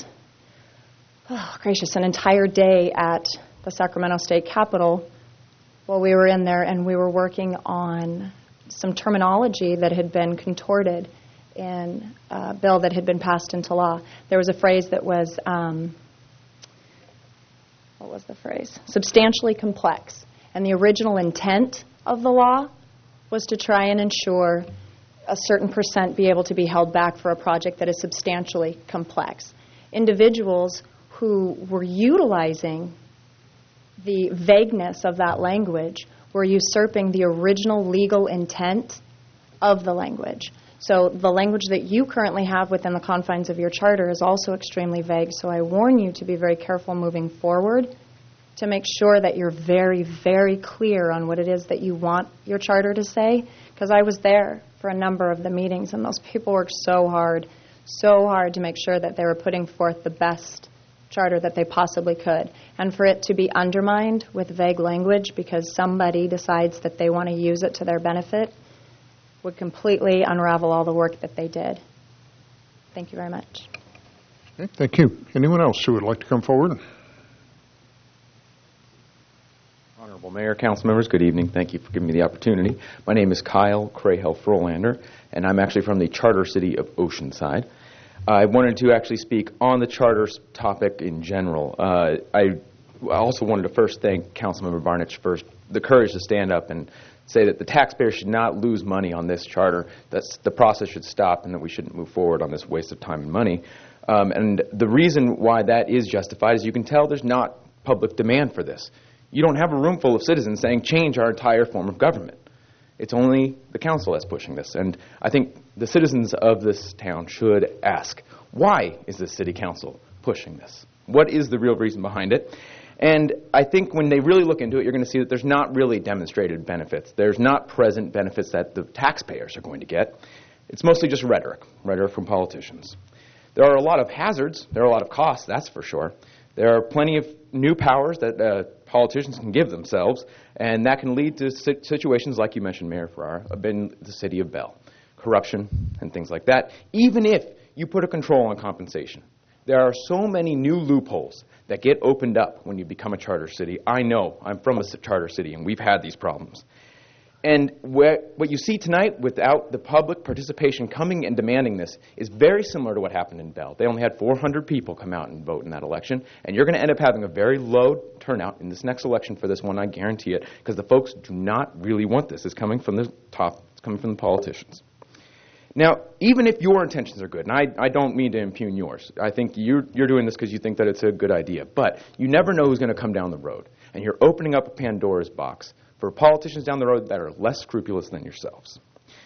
[SPEAKER 22] an entire day at the Sacramento State Capitol while we were in there, and we were working on some terminology that had been contorted in a bill that had been passed into law. There was a phrase that was, what was the phrase? Substantially complex. And the original intent of the law was to try and ensure a certain percent be able to be held back for a project that is substantially complex. Individuals who were utilizing the vagueness of that language were usurping the original legal intent of the language. So the language that you currently have within the confines of your charter is also extremely vague. So I warn you to be very careful moving forward to make sure that you're very, very clear on what it is that you want your charter to say. Because I was there for a number of the meetings, and those people worked so hard to make sure that they were putting forth the best charter that they possibly could. And for it to be undermined with vague language because somebody decides that they want to use it to their benefit would completely unravel all the work that they did. Thank you very much.
[SPEAKER 1] Okay, thank you. Anyone else who would like to come forward?
[SPEAKER 2] Honorable Mayor, council members, good evening. Thank you for giving me the opportunity. My name is Kyle Crahell-Frolander, and I'm actually from the charter city of Oceanside. I wanted to actually speak on the charter topic in general. I also wanted to first thank Councilmember Barnich for the courage to stand up and say that the taxpayer should not lose money on this charter, that the process should stop, and that we shouldn't move forward on this waste of time and money. And the reason why that is justified is you can tell there's not public demand for this. You don't have a room full of citizens saying change our entire form of government. It's only the council that's pushing this. And I think the citizens of this town should ask, why is the city council pushing this? What is the real reason behind it? And I think when they really look into it, you're going to see that there's not really demonstrated benefits. There's not present benefits that the taxpayers are going to get. It's mostly just rhetoric from politicians. There are a lot of hazards. There are a lot of costs, that's for sure. There are plenty of new powers that politicians can give themselves, and that can lead to situations like you mentioned, Mayor Ferrara, in the city of Bell, corruption and things like that, even if you put a control on compensation. There are so many new loopholes that get opened up when you become a charter city. I know. I'm from a charter city, and we've had these problems. And what you see tonight without the public participation coming and demanding this is very similar to what happened in Bell. They only had 400 people come out and vote in that election, and you're going to end up having a very low turnout in this next election for this one, I guarantee it, because the folks do not really want this. It's coming from the top. It's coming from the politicians. Now, even if your intentions are good, and I don't mean to impugn yours. I think you're doing this because you think that it's a good idea. But you never know who's going to come down the road. And you're opening up a Pandora's box for politicians down the road that are less scrupulous than yourselves.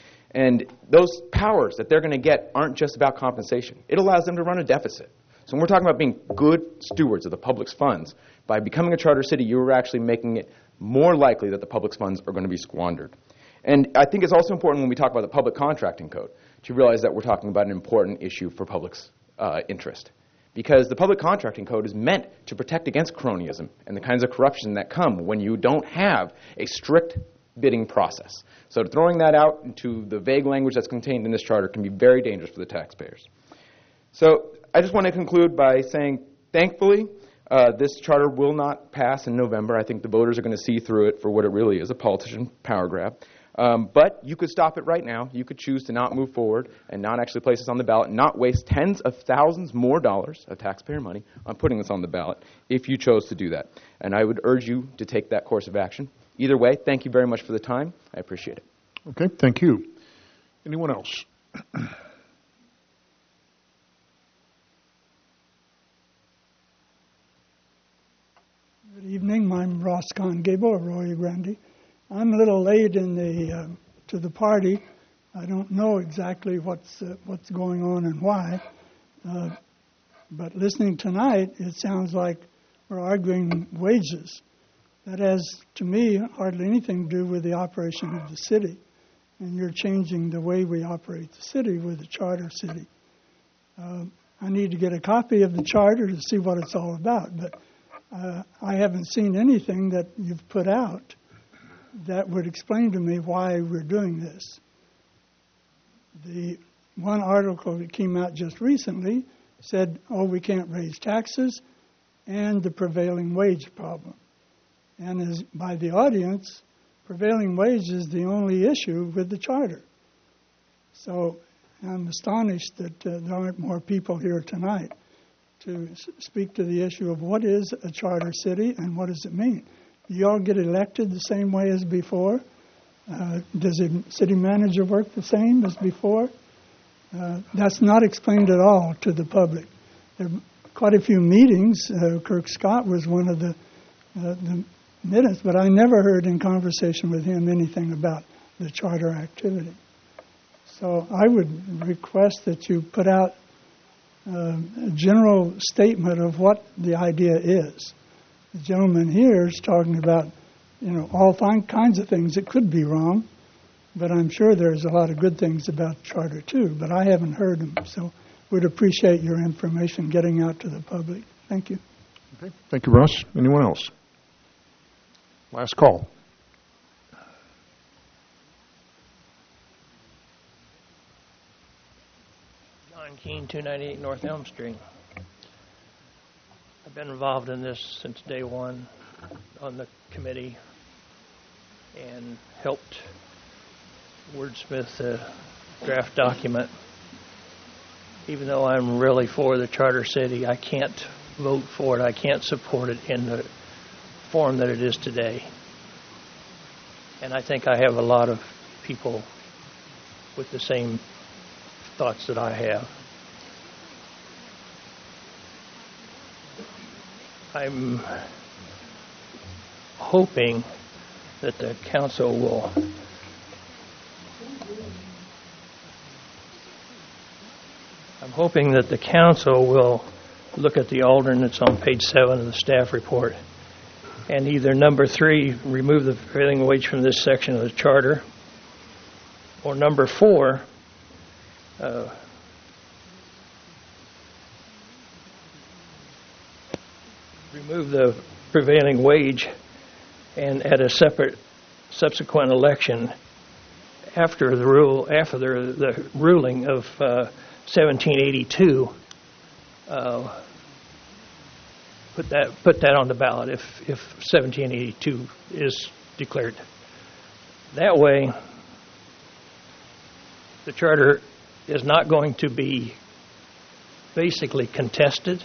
[SPEAKER 2] And those powers that they're going to get aren't just about compensation. It allows them to run a deficit. So when we're talking about being good stewards of the public's funds, by becoming a charter city, you're actually making it more likely that the public's funds are going to be squandered. And I think it's also important when we talk about the public contracting code to realize that we're talking about an important issue for public's interest. Because the public contracting code is meant to protect against cronyism and the kinds of corruption that come when you don't have a strict bidding process. So throwing that out into the vague language that's contained in this charter can be very dangerous for the taxpayers. So I just want to conclude by saying, thankfully, this charter will not pass in November. I think the voters are going to see through it for what it really is, a politician power grab. But you could stop it right now. You could choose to not move forward and not actually place this on the ballot, and not waste tens of thousands more dollars of taxpayer money on putting this on the ballot if you chose to do that. And I would urge you to take that course of action. Either way, thank you very much for the time. I appreciate it.
[SPEAKER 1] Okay, thank you. Anyone else?
[SPEAKER 3] Good evening. I'm Ross Gable of Arroyo Grande. I'm a little late in to the party. I don't know exactly what's going on and why. But listening tonight, it sounds like we're arguing wages. That has, to me, hardly anything to do with the operation of the city. And you're changing the way we operate the city with the charter city. I need to get a copy of the charter to see what it's all about. But I haven't seen anything that you've put out that would explain to me why we're doing this. The one article that came out just recently said, we can't raise taxes and the prevailing wage problem. And as by the audience, prevailing wage is the only issue with the charter. So I'm astonished that there aren't more people here tonight to speak to the issue of what is a charter city and what does it mean. Do you all get elected the same way as before? Does the city manager work the same as before? That's not explained at all to the public. There are quite a few meetings. Kirk Scott was one of the minutes, but I never heard in conversation with him anything about the charter activity. So I would request that you put out a general statement of what the idea is. The gentleman here is talking about, all kinds of things that could be wrong, but I'm sure there's a lot of good things about the charter too, but I haven't heard them, so we'd appreciate your information getting out to the public. Thank you.
[SPEAKER 1] Okay. Thank you, Russ. Anyone else? Last call.
[SPEAKER 5] John Keene, 298 North Elm Street. I've been involved in this since day one on the committee and helped wordsmith the draft document. Even though I'm really for the charter city, I can't vote for it. I can't support it in the form that it is today. And I think I have a lot of people with the same thoughts that I have. I'm hoping that the council will look at the alternates on page 7 of the staff report and either number 3, remove the prevailing wage from this section of the charter, or number 4, remove the prevailing wage and at a separate subsequent election after the ruling of 1782, put that on the ballot if 1782 is declared. That way, the charter is not going to be basically contested.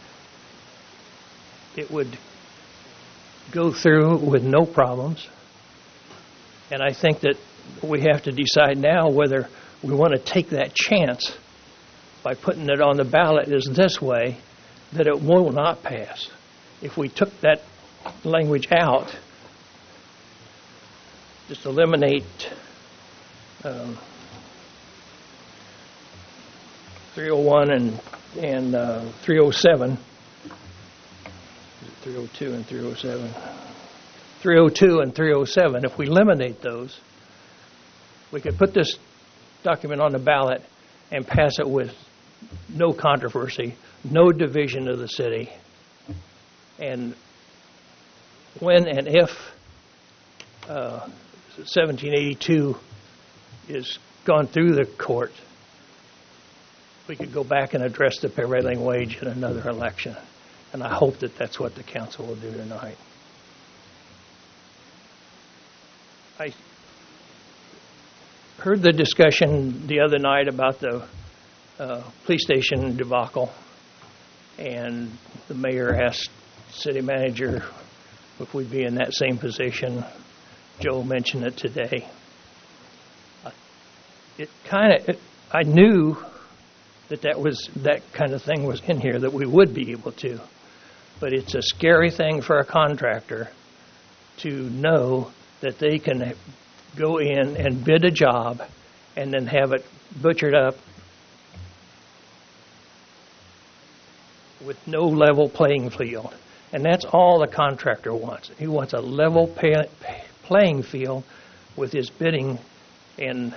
[SPEAKER 5] It would go through with no problems. And I think that we have to decide now whether we want to take that chance by putting it on the ballot is this way, that it will not pass. If we took that language out, just eliminate 301 and 307, 302 and 307. 302 and 307, if we eliminate those, we could put this document on the ballot and pass it with no controversy, no division of the city. And when and if 1782 is gone through the court, we could go back and address the prevailing wage in another election. And I hope that that's what the council will do tonight. I heard the discussion the other night about the police station debacle, and the mayor asked city manager if we'd be in that same position. Joe mentioned it today. I knew that kind of thing was in here, that we would be able to. but it's a scary thing for a contractor to know that they can go in and bid a job and then have it butchered up with no level playing field. And that's all the contractor wants. He wants a level playing field with his bidding and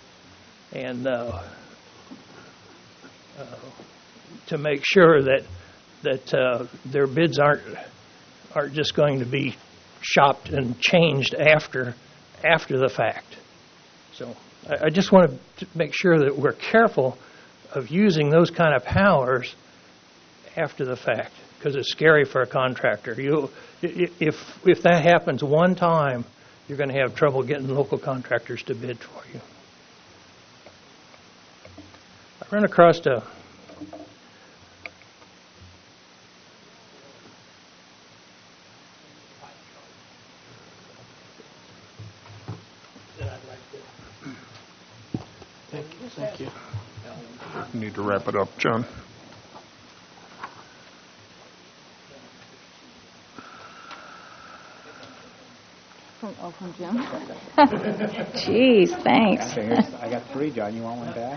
[SPEAKER 5] to make sure that their bids aren't just going to be shopped and changed after the fact. So I just want to make sure that we're careful of using those kind of powers after the fact, because it's scary for a contractor. If that happens one time, you're going to have trouble getting local contractors to bid for you. I ran across a
[SPEAKER 16] Thank you.
[SPEAKER 1] You need to wrap it up, John.
[SPEAKER 7] From Jim. Jeez, thanks.
[SPEAKER 9] I got 3, John. You want one back?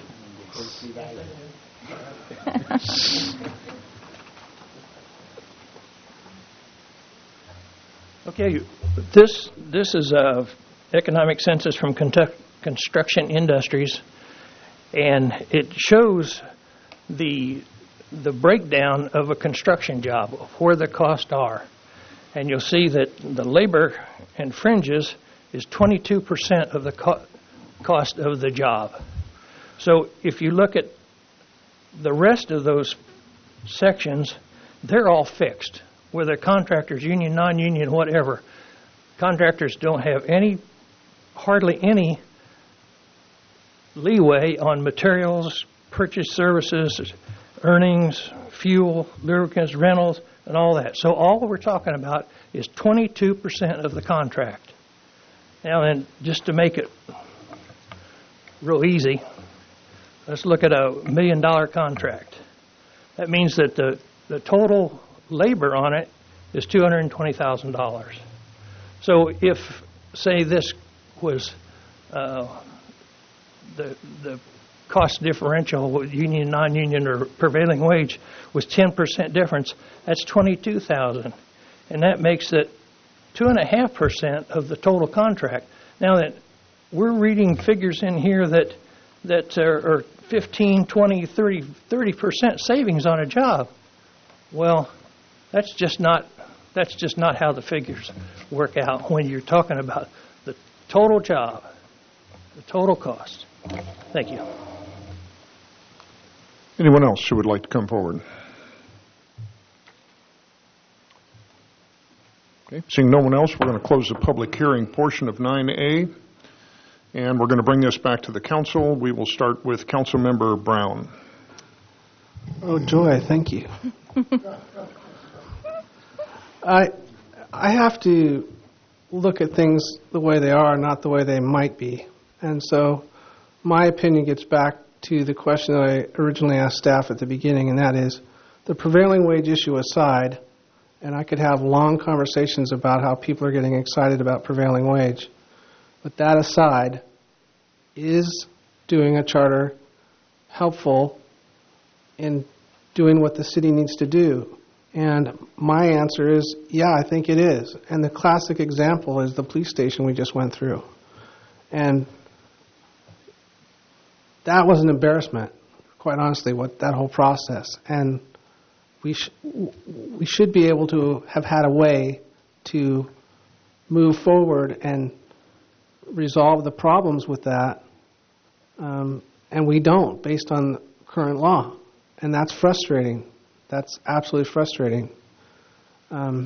[SPEAKER 5] Okay, this is a economic census from Construction Industries, and it shows the breakdown of a construction job, where the costs are. And you'll see that the labor and fringes is 22% of the cost of the job. So if you look at the rest of those sections, they're all fixed, whether contractors, union, non-union, whatever. Contractors don't have hardly any leeway on materials, purchase services, earnings, fuel, lubricants, rentals, and all that. So all we're talking about is 22% of the contract. Now then, just to make it real easy, let's look at a $1 million contract. That means that the total labor on it is $220,000. So if, say, this was the cost differential, union, non-union, or prevailing wage, was 10% difference, that's $22,000. And that makes it 2.5% of the total contract. Now that we're reading figures in here that are 15, 20, 30% savings on a job. Well, that's just not how the figures work out when you're talking about the total job, the total cost. Thank you.
[SPEAKER 1] Anyone else who would like to come forward? Okay. Seeing no one else, we're going to close the public hearing portion of 9A, and we're going to bring this back to the council. We will start with Councilmember Brown.
[SPEAKER 16] Oh, joy, thank you. I have to look at things the way they are, not the way they might be. And so my opinion gets back to the question that I originally asked staff at the beginning, and that is, the prevailing wage issue aside, and I could have long conversations about how people are getting excited about prevailing wage, but that aside, is doing a charter helpful in doing what the city needs to do? And my answer is, yeah, I think it is. And the classic example is the police station we just went through. And that was an embarrassment, quite honestly, what that whole process. And we should be able to have had a way to move forward and resolve the problems with that. And we don't, based on current law. And that's frustrating. That's absolutely frustrating. The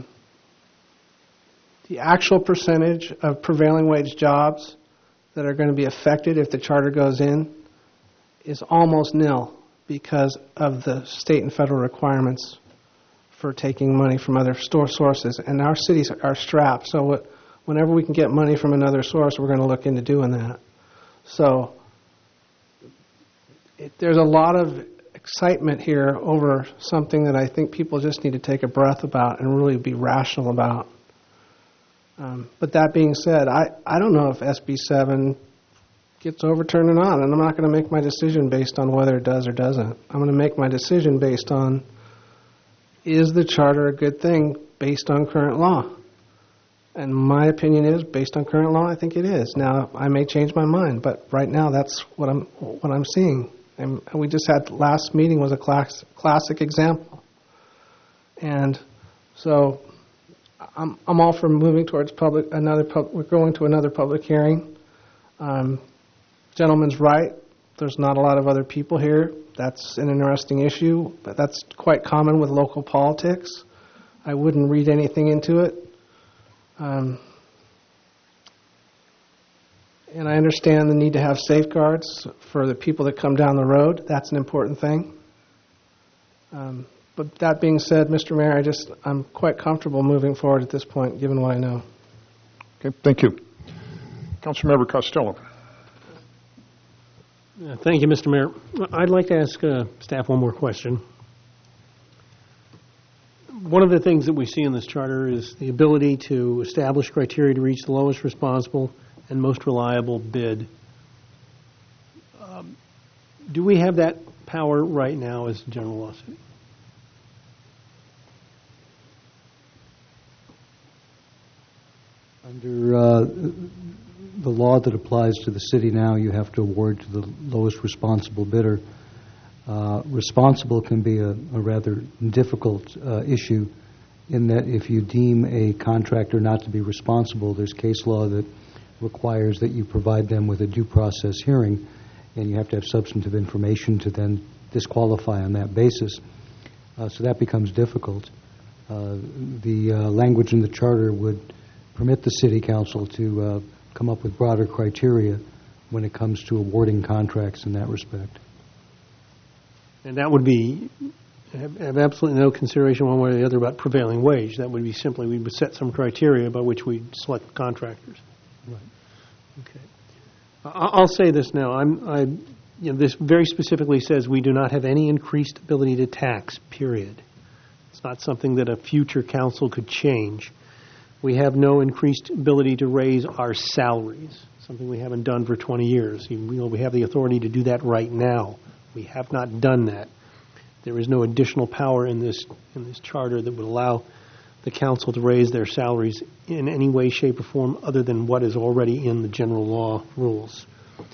[SPEAKER 16] actual percentage of prevailing wage jobs that are going to be affected if the charter goes in is almost nil because of the state and federal requirements for taking money from other sources. And our cities are strapped, so whenever we can get money from another source, we're going to look into doing that. So there's a lot of excitement here over something that I think people just need to take a breath about and really be rational about. But that being said, I don't know if SB 7 gets overturned or not, and I'm not going to make my decision based on whether it does or doesn't. I'm going to make my decision based on, is the charter a good thing based on current law? And my opinion is, based on current law, I think it is. Now, I may change my mind, but right now that's what I'm seeing. And we just had, last meeting was a classic example. And so I'm all for moving towards we're going to another public hearing. Gentleman's right. There's not a lot of other people here. That's an interesting issue, but that's quite common with local politics. I wouldn't read anything into it. And I understand the need to have safeguards for the people that come down the road. That's an important thing. But that being said, Mr. Mayor, I'm quite comfortable moving forward at this point, given what I know.
[SPEAKER 1] Okay, thank you. Councilmember Costello.
[SPEAKER 4] Thank you, Mr. Mayor. I'd like to ask staff one more question. One of the things that we see in this charter is the ability to establish criteria to reach the lowest responsible and most reliable bid. Do we have that power right now as a general law city?
[SPEAKER 17] Under the law that applies to the city now, you have to award to the lowest responsible bidder. Responsible can be a rather difficult issue in that if you deem a contractor not to be responsible, there's case law that requires that you provide them with a due process hearing, and you have to have substantive information to then disqualify on that basis. So that becomes difficult. The language in the charter would permit the city council to come up with broader criteria when it comes to awarding contracts in that respect.
[SPEAKER 4] And that would be, have absolutely no consideration one way or the other about prevailing wage. That would be simply, we would set some criteria by which we select contractors.
[SPEAKER 17] Right.
[SPEAKER 4] Okay. I'll say this now. This very specifically says we do not have any increased ability to tax, period. It's not something that a future council could change. We have no increased ability to raise our salaries, something we haven't done for 20 years. We have the authority to do that right now. We have not done that. There is no additional power in this charter that would allow the council to raise their salaries in any way, shape, or form other than what is already in the general law rules.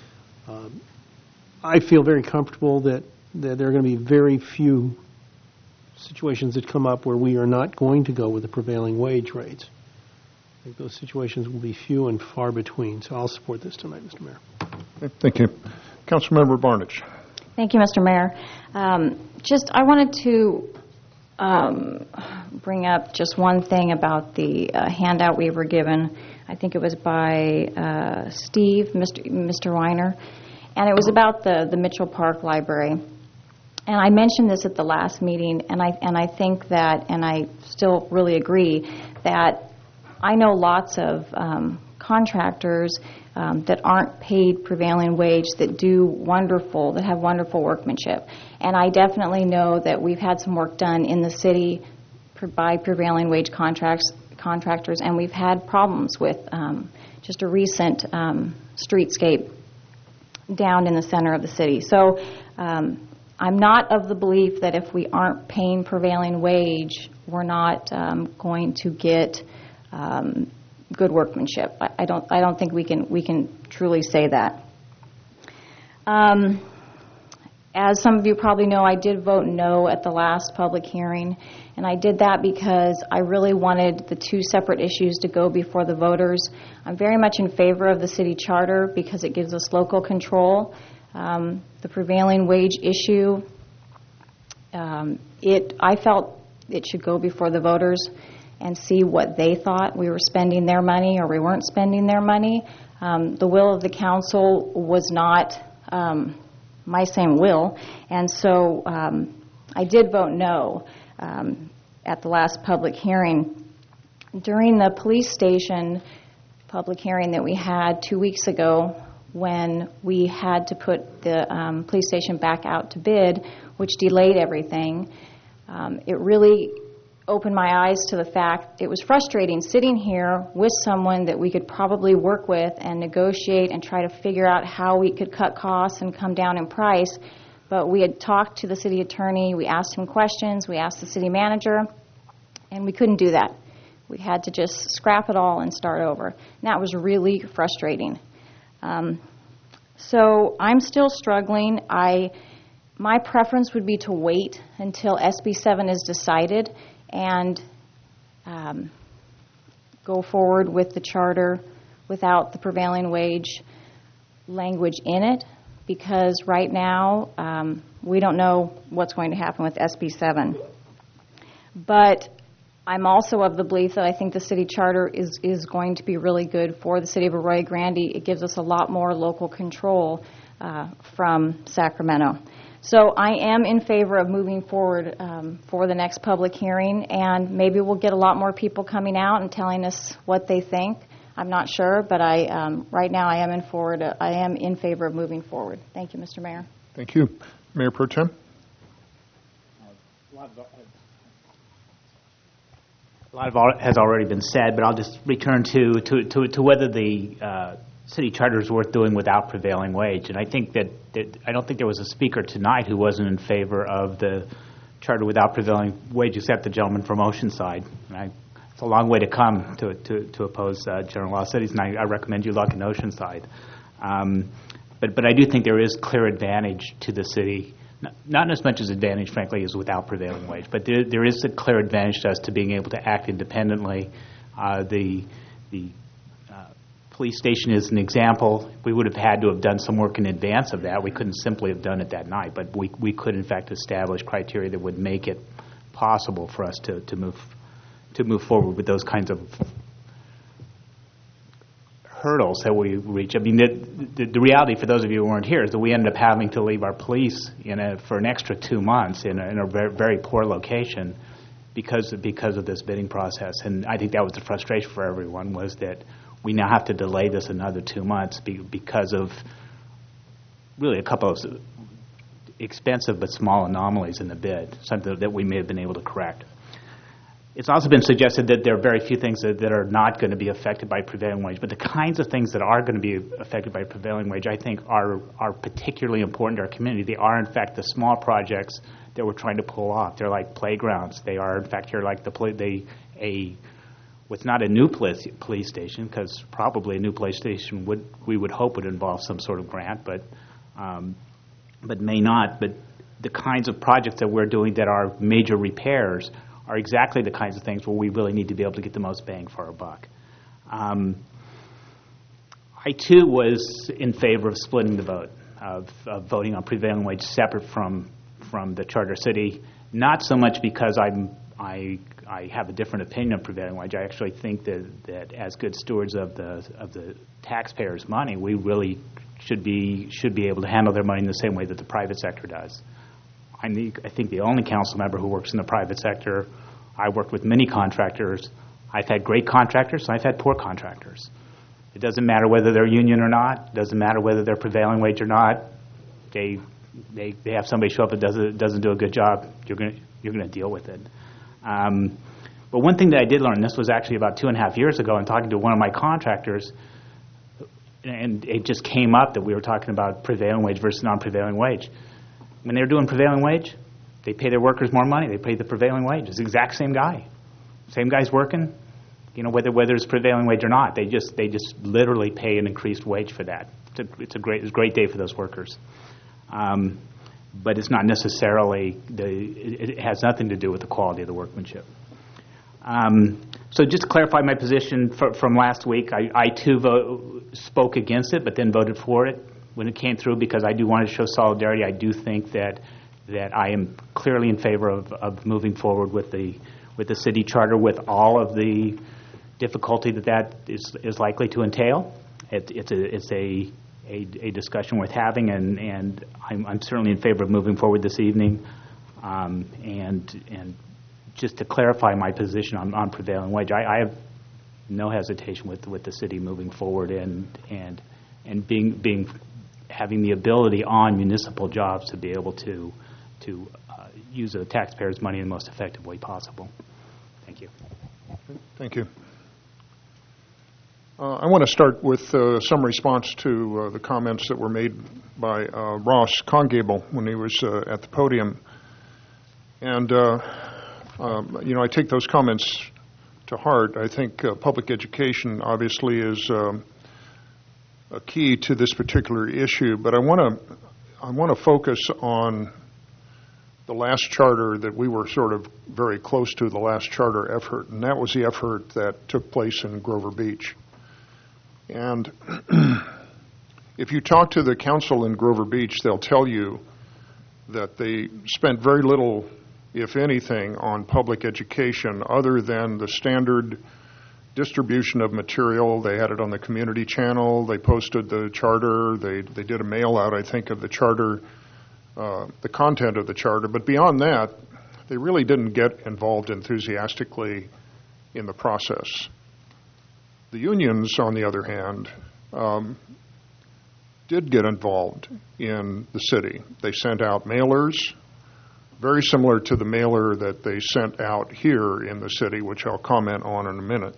[SPEAKER 4] I feel very comfortable that there are going to be very few situations that come up where we are not going to go with the prevailing wage rates. I think those situations will be few and far between. So I'll support this tonight, Mr. Mayor.
[SPEAKER 1] Okay, thank you. Councilmember Barnidge.
[SPEAKER 7] Thank you, Mr. Mayor. I wanted to bring up just one thing about the handout we were given. I think it was by Steve, Mr. Weiner, and it was about the Mitchell Park Library. And I mentioned this at the last meeting, and I think that, and I still really agree, that I know lots of contractors that aren't paid prevailing wage that have wonderful workmanship. And I definitely know that we've had some work done in the city by prevailing wage contractors, and we've had problems with just a recent streetscape down in the center of the city. So I'm not of the belief that if we aren't paying prevailing wage, we're not going to get good workmanship. I don't think we can truly say that. As some of you probably know, I did vote no at the last public hearing, and I did that because I really wanted the two separate issues to go before the voters. I'm very much in favor of the city charter because it gives us local control. The prevailing wage issue, I felt it should go before the voters and see what they thought we were spending their money or we weren't spending their money. The will of the council was not my same will, and so I did vote no at the last public hearing. During the police station public hearing that we had 2 weeks ago, when we had to put the police station back out to bid, which delayed everything. It really opened my eyes to the fact it was frustrating sitting here with someone that we could probably work with and negotiate and try to figure out how we could cut costs and come down in price. But we had talked to the city attorney, we asked him questions, we asked the city manager, and we couldn't do that. We had to just scrap it all and start over. And that was really frustrating. So I'm still struggling. My preference would be to wait until SB 7 is decided and go forward with the charter without the prevailing wage language in it, because right now we don't know what's going to happen with SB 7. But I'm also of the belief that I think the city charter is going to be really good for the city of Arroyo Grande. It gives us a lot more local control from Sacramento. So I am in favor of moving forward for the next public hearing, and maybe we'll get a lot more people coming out and telling us what they think. I'm not sure, but right now I am in favor of moving forward. Thank you, Mr. Mayor.
[SPEAKER 1] Thank you. Mayor Pro Tem?
[SPEAKER 9] A lot of has already been said, but I'll just return to whether the city charter is worth doing without prevailing wage. And I think that I don't think there was a speaker tonight who wasn't in favor of the charter without prevailing wage, except the gentleman from Oceanside. It's a long way to come to oppose general law cities, and I recommend you look in Oceanside. But I do think there is clear advantage to the city. Not as much as advantage, frankly, as without prevailing wage, but there is a clear advantage to us to being able to act independently. The police station is an example. We would have had to have done some work in advance of that. We couldn't simply have done it that night, but we could, in fact, establish criteria that would make it possible for us to move forward with those kinds of hurdles that we reach. I mean, the reality for those of you who weren't here is that we ended up having to leave our police for an extra 2 months in a very, very poor location because of this bidding process. And I think that was the frustration for everyone, was that we now have to delay this another 2 months because of really a couple of expensive but small anomalies in the bid, something that we may have been able to correct. It's also been suggested that there are very few things that are not going to be affected by prevailing wage, but the kinds of things that are going to be affected by prevailing wage, I think, are particularly important to our community. They are, in fact, the small projects that we're trying to pull off. They're like playgrounds. They are, in fact, here like what's not a new police station, because probably a new police station we would hope would involve some sort of grant, but may not. But the kinds of projects that we're doing that are major repairs are exactly the kinds of things where we really need to be able to get the most bang for our buck. I, too, was in favor of splitting the vote, of voting on prevailing wage separate from the charter city, not so much because I have a different opinion of prevailing wage. I actually think that as good stewards of the taxpayers' money, we really should be able to handle their money in the same way that the private sector does. I think the only council member who works in the private sector. I worked with many contractors. I've had great contractors, and I've had poor contractors. It doesn't matter whether they're union or not. It doesn't matter whether they're prevailing wage or not. They have somebody show up that doesn't do a good job. You're going to deal with it. But one thing that I did learn, and this was actually about 2.5 years ago, in talking to one of my contractors, and it just came up that we were talking about prevailing wage versus non-prevailing wage. When they're doing prevailing wage, they pay their workers more money. They pay the prevailing wage. It's the exact same guy. Same guy's working, whether it's prevailing wage or not. They just literally pay an increased wage for that. It's a great day for those workers. But it's not necessarily, it has nothing to do with the quality of the workmanship. So just to clarify my position from last week, I too spoke against it, but then voted for it when it came through, because I do want to show solidarity. I do think that I am clearly in favor of moving forward with the city charter, with all of the difficulty that is likely to entail. It's a discussion worth having, and I'm certainly in favor of moving forward this evening. And just to clarify my position on prevailing wage, I have no hesitation with the city moving forward and and having the ability on municipal jobs to be able to use the taxpayers' money in the most effective way possible. Thank you.
[SPEAKER 1] Thank you. I want to start with some response to the comments that were made by Ross Congable when he was at the podium. And, I take those comments to heart. I think public education obviously is a key to this particular issue, but I want to focus on the last charter that we were sort of very close to, the last charter effort, and that was the effort that took place in Grover Beach. And if you talk to the council in Grover Beach, they'll tell you that they spent very little, if anything, on public education other than the standard distribution of material. They had it on the community channel. They posted the charter. They did a mail out, I think, of the charter, the content of the charter. But beyond that, they really didn't get involved enthusiastically in the process. The unions, on the other hand, did get involved in the city. They sent out mailers, very similar to the mailer that they sent out here in the city, which I'll comment on in a minute,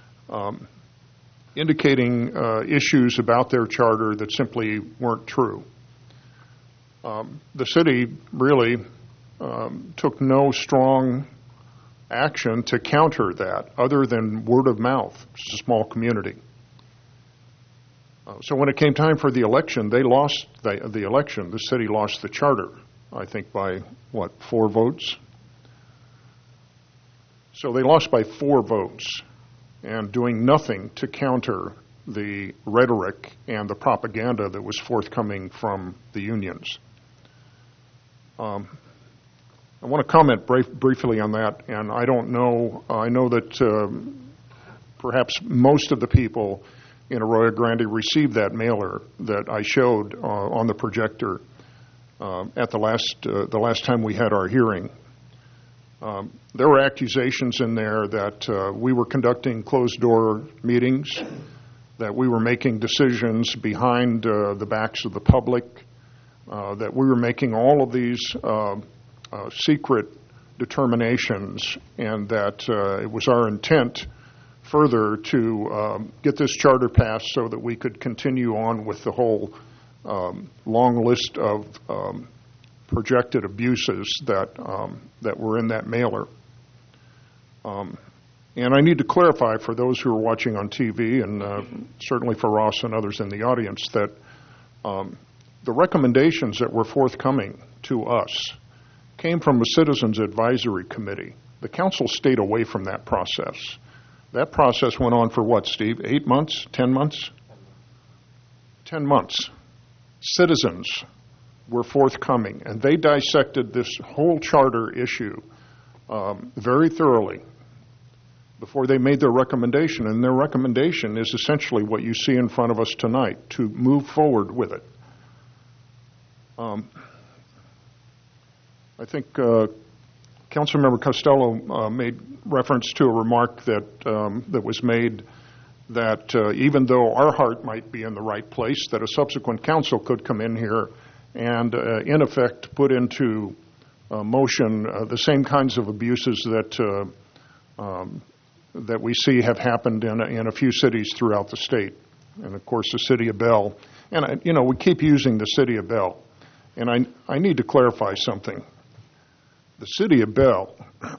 [SPEAKER 1] indicating issues about their charter that simply weren't true. The city really took no strong action to counter that other than word of mouth. It's a small community. So when it came time for the election, they lost the election. The city lost the charter, I think by, 4 votes? So they lost by 4 votes, and doing nothing to counter the rhetoric and the propaganda that was forthcoming from the unions. I want to comment briefly on that, and I don't know, I know that perhaps most of the people in Arroyo Grande received that mailer that I showed on the projector at the last time we had our hearing. There were accusations in there that we were conducting closed-door meetings, that we were making decisions behind the backs of the public, that we were making all of these secret determinations, and that it was our intent further to get this charter passed so that we could continue on with the whole long list of projected abuses that were in that mailer. And I need to clarify for those who are watching on TV, and certainly for Ross and others in the audience, that the recommendations that were forthcoming to us came from a Citizens Advisory Committee. The council stayed away from that process. That process went on for what, Steve? 8 months? 10 months? 10 months. Citizens were forthcoming, and they dissected this whole charter issue very thoroughly before they made their recommendation. And their recommendation is essentially what you see in front of us tonight, to move forward with it. I think Councilmember Costello made reference to a remark that was made that even though our heart might be in the right place, that a subsequent council could come in here and, in effect, put into motion the same kinds of abuses that we see have happened in a few cities throughout the state, and of course the city of Bell. And we keep using the city of Bell, and I need to clarify something. The city of Bell,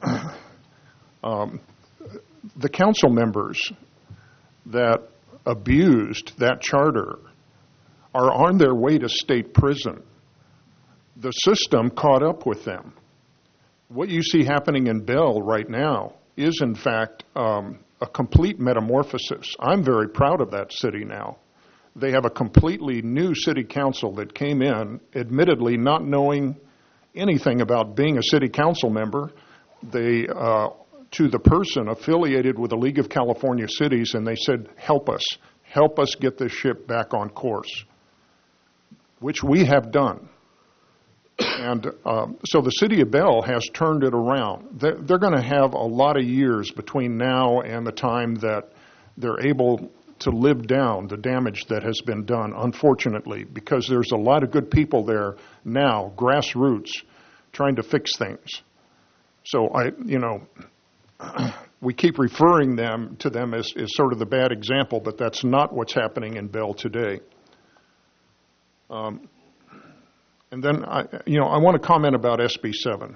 [SPEAKER 1] the council members that abused that charter are on their way to state prison. The system caught up with them. What you see happening in Bell right now is, in fact, a complete metamorphosis. I'm very proud of that city now. They have a completely new city council that came in, admittedly not knowing anything about being a city council member. They, to the person, affiliated with the League of California Cities, and they said, help us get this ship back on course, which we have done. And so the city of Bell has turned it around. They're going to have a lot of years between now and the time that they're able to live down the damage that has been done, unfortunately, because there's a lot of good people there now, grassroots, trying to fix things. So we keep referring to them as sort of the bad example, but that's not what's happening in Bell today. And then I want to comment about SB 7.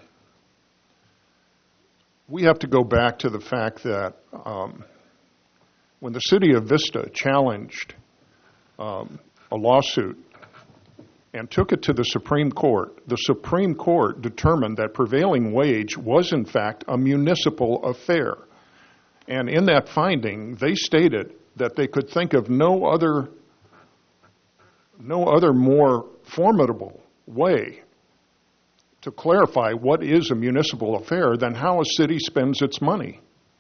[SPEAKER 1] We have to go back to the fact that when the city of Vista challenged a lawsuit and took it to the Supreme Court determined that prevailing wage was, in fact, a municipal affair. And in that finding, they stated that they could think of no other more formidable way to clarify what is a municipal affair than how a city spends its money.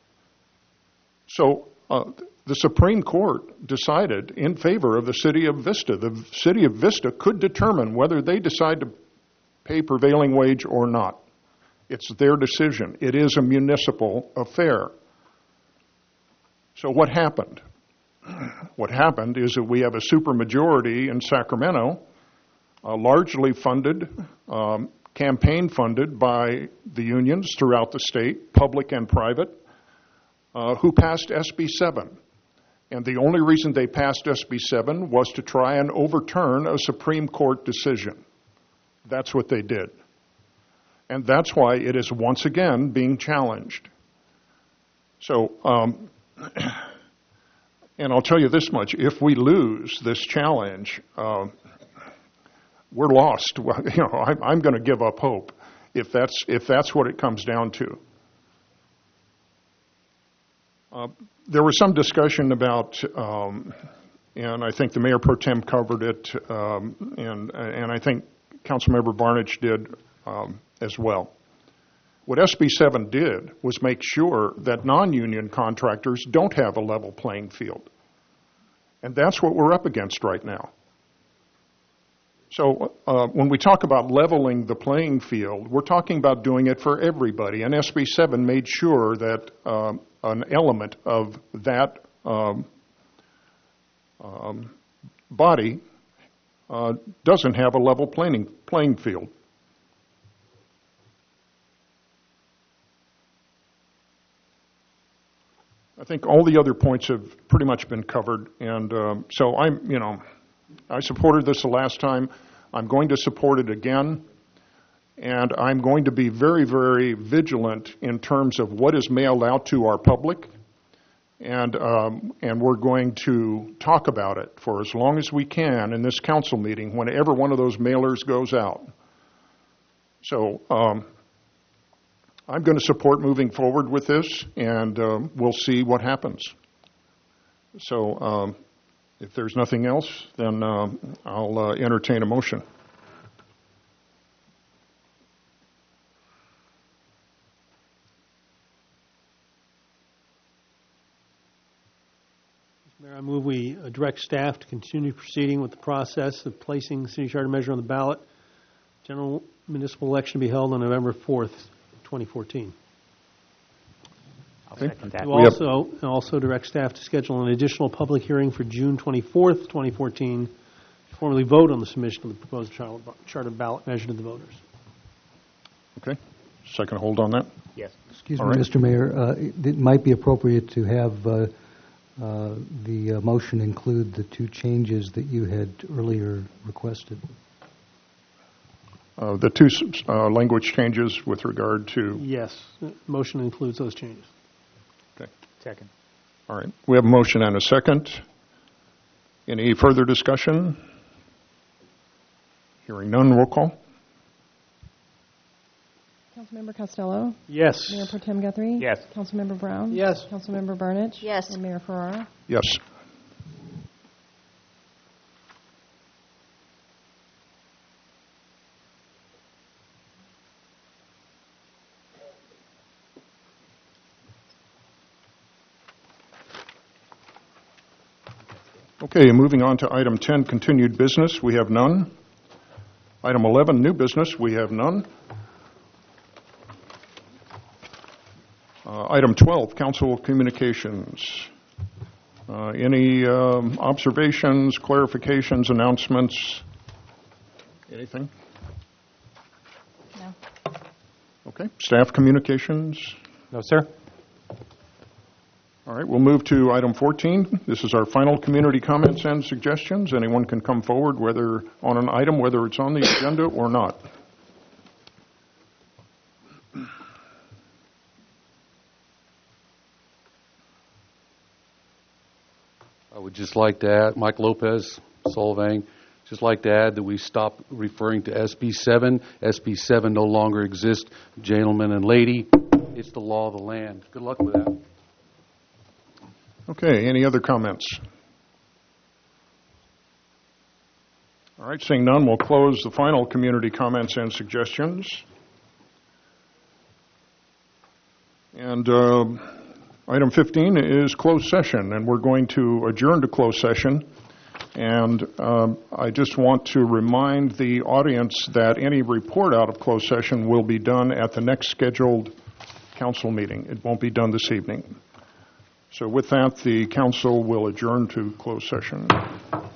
[SPEAKER 1] So the Supreme Court decided in favor of the city of Vista. The city of Vista could determine whether they decide to pay prevailing wage or not. It's their decision. It is a municipal affair. So what happened? What happened is that we have a supermajority in Sacramento, largely funded, campaign funded by the unions throughout the state, public and private, who passed SB 7. And the only reason they passed SB 7 was to try and overturn a Supreme Court decision. That's what they did. And that's why it is once again being challenged. So, and I'll tell you this much, if we lose this challenge, we're lost. I'm going to give up hope if that's what it comes down to. There was some discussion about, and I think the Mayor Pro Tem covered it, and I think Councilmember Barnidge did as well. What SB 7 did was make sure that non-union contractors don't have a level playing field. And that's what we're up against right now. So when we talk about leveling the playing field, we're talking about doing it for everybody. And SB 7 made sure that an element of that body doesn't have a level playing field. I think all the other points have pretty much been covered, and so I supported this the last time. I'm going to support it again, and I'm going to be very, very vigilant in terms of what is mailed out to our public, and we're going to talk about it for as long as we can in this council meeting whenever one of those mailers goes out. So I'm going to support moving forward with this, and we'll see what happens. So if there's nothing else, then I'll entertain a motion.
[SPEAKER 4] Mr. Mayor, I move we direct staff to continue proceeding with the process of placing the city charter measure on the ballot. General municipal election to be held on November 4th, 2014.
[SPEAKER 9] I'll second that.
[SPEAKER 4] Also direct staff to schedule an additional public hearing for June 24th, 2014, to formally vote on the submission of the proposed charter ballot measure to the voters.
[SPEAKER 1] Okay. Second hold on that?
[SPEAKER 9] Yes.
[SPEAKER 17] Excuse me, Mr. Mayor. It might be appropriate to have the motion include the two changes that you had earlier requested.
[SPEAKER 1] The two language changes with regard to...
[SPEAKER 4] Yes. The motion includes those changes.
[SPEAKER 1] Okay.
[SPEAKER 9] Second.
[SPEAKER 1] All right. We have a motion and a second. Any further discussion? Hearing none, roll call.
[SPEAKER 14] Councilmember Costello?
[SPEAKER 4] Yes.
[SPEAKER 14] Mayor Pro Tem Guthrie?
[SPEAKER 9] Yes.
[SPEAKER 14] Councilmember Brown?
[SPEAKER 16] Yes.
[SPEAKER 14] Councilmember Barnidge?
[SPEAKER 12] Yes.
[SPEAKER 14] And Mayor Ferrara?
[SPEAKER 1] Yes. Okay, moving on to item 10, continued business, we have none. Item 11, new business, we have none. Item 12, council communications. Any observations, clarifications, announcements? Anything?
[SPEAKER 22] No.
[SPEAKER 1] Okay. Staff communications?
[SPEAKER 15] No, sir.
[SPEAKER 1] All right, we'll move to item 14. This is our final community comments and suggestions. Anyone can come forward, whether on an item, whether it's on the agenda or not.
[SPEAKER 19] I would just like to add, Mike Lopez, Solvang, just like to add that we stop referring to SB 7. SB 7 no longer exists, gentlemen and lady. It's the law of the land. Good luck with that.
[SPEAKER 1] Okay, any other comments? All right, seeing none, we'll close the final community comments and suggestions. And item 15 is closed session, and we're going to adjourn to closed session. And I just want to remind the audience that any report out of closed session will be done at the next scheduled council meeting. It won't be done this evening. So with that, the council will adjourn to closed session.